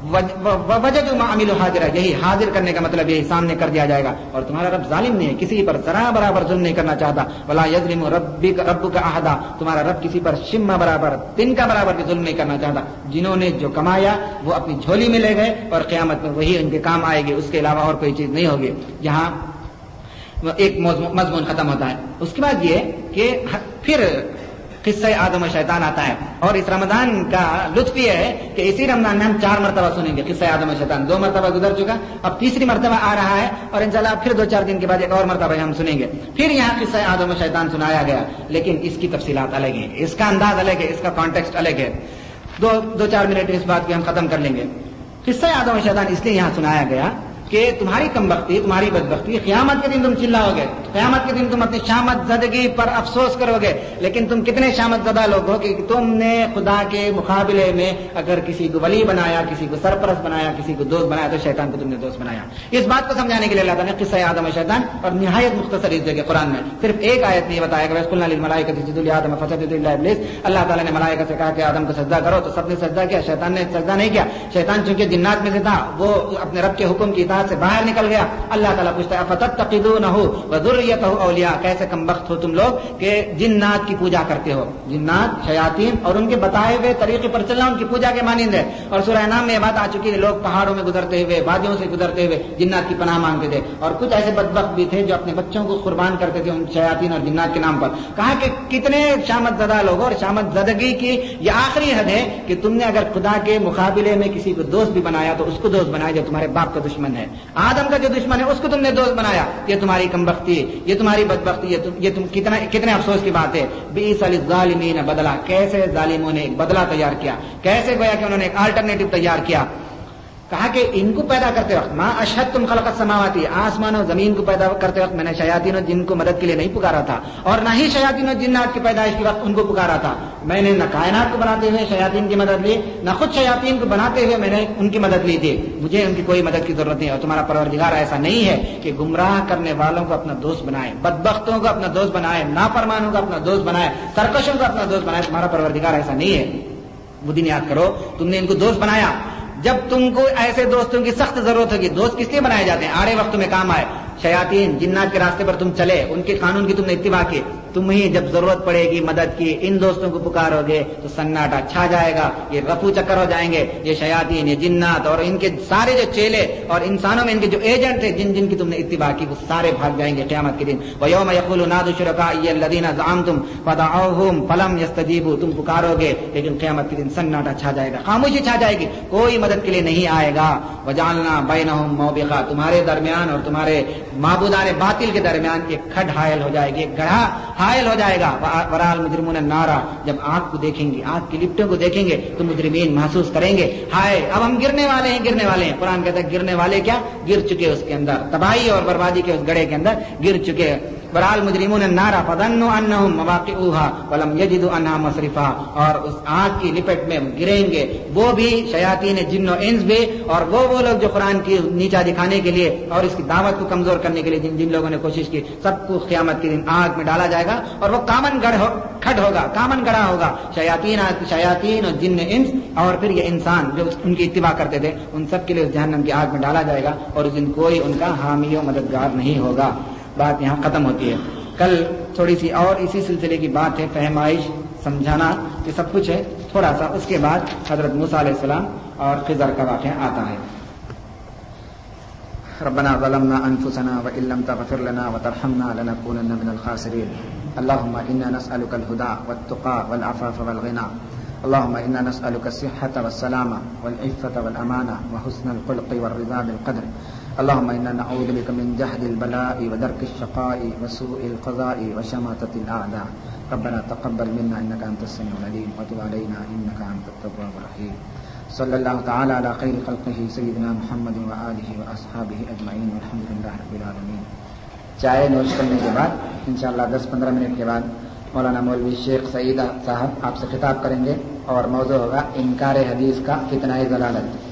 وجدوا ما عملوا حاضرا، یہی حاضر کرنے کا مطلب یہی سامنے کر دیا جائے گا. اور تمہارا رب ظالم نہیں ہے، کسی پر ذرا برابر ظلم نہیں کرنا چاہتا. ولا یظلم ربک احدا، تمہارا رب کسی پر شمہ برابر، تن کا برابر بھی ظلم نہیں کرنا چاہتا. جنہوں نے جو کمایا وہ اپنی جھولی میں لے گئے اور قیامت میں وہی ان کے کام آئے گی، اس کے علاوہ اور کوئی چیز نہیں ہوگی. یہاں ایک مضمون ختم ہوتا ہے. اس کے بعد یہ کہ پھر قصہ آدم و شیطان آتا ہے. اور اس رمضان کا لطف یہ ہے کہ اسی رمضان میں ہم 4 مرتبہ سنیں گے قصہ آدم و شیطان. 2 مرتبہ گزر چکا، اب تیسری مرتبہ آ رہا ہے اور انشاءاللہ پھر 2-4 دن کے بعد ایک اور مرتبہ ہم سنیں گے. پھر یہاں قصہ آدم و شیطان سنایا گیا، لیکن اس کی تفصیلات الگ ہیں، اس کا انداز الگ ہے، اس کا کانٹیکسٹ الگ ہے. 2-4 منٹ اس بات کو ہم ختم کر لیں گے. قصہ آدم و شیطان اس لیے یہاں سنایا گیا کہ تمہاری کمبختی، تمہاری بدبختی، قیامت کے دن تم چلاؤ گے، قیامت کے دن تم اپنی شامت زدگی پر افسوس کرو گے. لیکن تم کتنے شامت زدہ لوگ ہو کہ تم نے خدا کے مقابلے میں اگر کسی کو ولی بنایا، کسی کو سرپرست بنایا، کسی کو دوست بنایا، تو شیطان کو تم نے دوست بنایا. اس بات کو سمجھانے کے لیے اللہ تعالیٰ نے قصہ آدم و شیطان اور نہایت مختصر اس جگہ قرآن میں صرف ایک آیت نہیں بتایا کہ قلنا للملائکۃ اسجدوا لآدم فسجدوا الا ابلیس. اللہ تعالیٰ نے ملائکہ سے کہا کہ آدم کو سجدہ کرو تو سب نے سجدہ کیا، شیطان نے سجدہ نہیں کیا. شیطان چونکہ جنات میں سے تھا، وہ اپنے رب کے حکم کی اطاعت سے باہر نکل گیا. اللہ تعالیٰ پوچھتا ہے افتتخذونہ وذریتہ اولیاء، کیسے کمبخت ہو تم لوگ کہ جنات کی پوجا کرتے ہو. جنات، شیاطین اور ان کے بتائے ہوئے طریقے پر چلنا ان کی پوجا کے مانند ہے. اور سورہ انعام میں یہ بات آ چکی ہے، لوگ پہاڑوں میں گزرتے ہوئے، وادیوں سے گزرتے ہوئے جنات کی پناہ مانگتے تھے. اور کچھ ایسے بدبخت بھی تھے جو اپنے بچوں کو قربان کرتے تھے ان شیاطین اور جنات کے نام پر. کہا کہ کتنے شامت زدہ لوگ، اور شامت زدگی کی یہ آخری حد ہے کہ تم نے اگر خدا کے مقابلے میں کسی کو دوست بھی بنایا تو اس کو دوست بنایا جو تمہارے باپ کا دشمن ہے. آدم کا جو دشمن ہے اس کو تم نے دوست بنایا. یہ تمہاری کمبختی، یہ تمہاری بدبختی، یہ تم کتنے افسوس کی بات ہے. بئس للظالمین بدلا، کیسے ظالموں نے ایک بدلہ تیار کیا، کیسے گویا کہ انہوں نے ایک الٹرنیٹو تیار کیا. کہا کہ ان کو پیدا کرتے وقت ما اشہدتم خلق السماوات، آسمان و زمین کو پیدا کرتے وقت میں نے شیاطین و جن کو مدد کے لیے نہیں پکارا تھا، اور نہ ہی شیاطین و جنات کی پیدائش کے وقت ان کو پکارا تھا. میں نے نہ کائنات کو بناتے ہوئے شیاطین کی مدد لی، نہ خود شیاطین کو بناتے ہوئے میں نے ان کی مدد لی تھی. مجھے ان کی کوئی مدد کی ضرورت نہیں. اور تمہارا پروردگار ایسا نہیں ہے کہ گمراہ کرنے والوں کو اپنا دوست بنائے، بدبختوں کو اپنا دوست بنائے، نافرمانوں کو اپنا دوست بنائے، سرکشوں کو اپنا دوست بنائے. تمہارا پروردگار ایسا نہیں ہے. وہ دن یاد کرو، تم نے ان کو دوست بنایا. جب تم کو ایسے دوستوں کی سخت ضرورت ہوگی، دوست کس لیے بنائے جاتے ہیں؟ آڑے وقت میں کام آئے. شیاطین جنات کے راستے پر تم چلے، ان کے قانون کی تم نے اتباع کی، تمہیں جب ضرورت پڑے گی مدد کی، ان دوستوں کو پکارو گے تو سناٹا چھا جائے گا. یہ رفو چکر ہو جائیں گے. یہ شیاطین، یہ جنات اور ان کے سارے جو چیلے اور انسانوں میں ان کے جو ایجنٹ تھے جن کی تم نے اتباع کی، وہ سارے بھاگ جائیں گے قیامت کے دن. وَيَوْمَ يَقُولُ نَادُوا شُرَكَائِيَ الَّذِينَ زَعَمْتُمْ فَدَعَوْهُمْ فَلَمْ يَسْتَجِيبُوا. تم پکارو گے لیکن قیامت کے دن سناٹا چھا جائے گا، خاموشی چھا جائے گی، کوئی مدد کے لیے نہیں آئے گا. وَجَعَلْنَا بَيْنَهُمْ مَوْبِقًا، تمہارے درمیان اور تمہارے معبودان باطل کے درمیان ایک کھڈ حائل ہو جائے گی، ایک گڑھا حائل ہو جائے گا. وَرَأَى الْمُجْرِمُونَ النَّارَ، جب آگ کو دیکھیں گے، آگ کی لپٹوں کو دیکھیں گے تو مجرمین محسوس کریں گے ہائے اب ہم گرنے والے ہیں، گرنے والے ہیں. قرآن کہتا ہے گرنے والے کیا، گر چکے اس کے اندر، تباہی اور بربادی کے اس گڑھے کے اندر گر چکے. وَرَأَى الْمُجْرِمُونَ النَّارَ فَظَنُّوا أَنَّهُمْ مَوَاقِعُوهَا وَلَمْ يَجِدُوا عَنْهَا مَصْرِفًا. اور اس آگ کی لپٹ میں گریں گے وہ بھی شیاطین جن و انس بھی، اور وہ لوگ جو قرآن کی نیچا دکھانے کے لیے اور اس کی دعوت کو کمزور کرنے کے لیے جن لوگوں نے کوشش کی، سب کو قیامت کے دن آگ میں ڈالا جائے گا. اور وہ کامن کھڈ ہوگا، کامن گڑھا ہوگا. شیاطین اور جن انس اور پھر یہ انسان جو ان کی اتباع کرتے تھے، ان سب کے لیے اس جہنم کی آگ میں ڈالا جائے گا. اور اس دن کوئی ان کا حامی و مددگار نہیں ہوگا. بات یہاں ختم ہوتی ہے. کل تھوڑی سی اور اسی سلسلے کی بات ہے، فہمائش، سمجھانا، یہ سب کچھ ہے تھوڑا سا. اس کے بعد حضرت موسیٰ علیہ السلام اور خضر کا واقعہ آتا ہے. ربنا ظلمنا أنفسنا وإن لم تغفر لنا وترحمنا لنكونن من الخاسرين اللهم إنا نسألك الهدى والتقى والعفاف والغنى اللهم إنا نسألك الصحة والسلامة والعفة والأمانة وحسن الخلق والرضا بالقدر اللهم إنا نعوذ بك من جهد البلاء ودرك الشقاء وسوء القضاء وشماتة الأعداء ربنا تقبل منا إنك أنت السميع العليم وتب علينا إنك أنت التواب الرحيم صلی اللہ تعالی علی خیر خلقہ سیدنا محمد وآلہ واصحابہ اجمعین والحمد للہ رب العالمین. چائے نوش کرنے کے بعد انشاءاللہ 10-15 منٹ کے بعد مولانا مولوی شیخ سعید صاحب آپ سے خطاب کریں گے اور موضوع ہوگا انکار حدیث کا فتنہ ضلالت.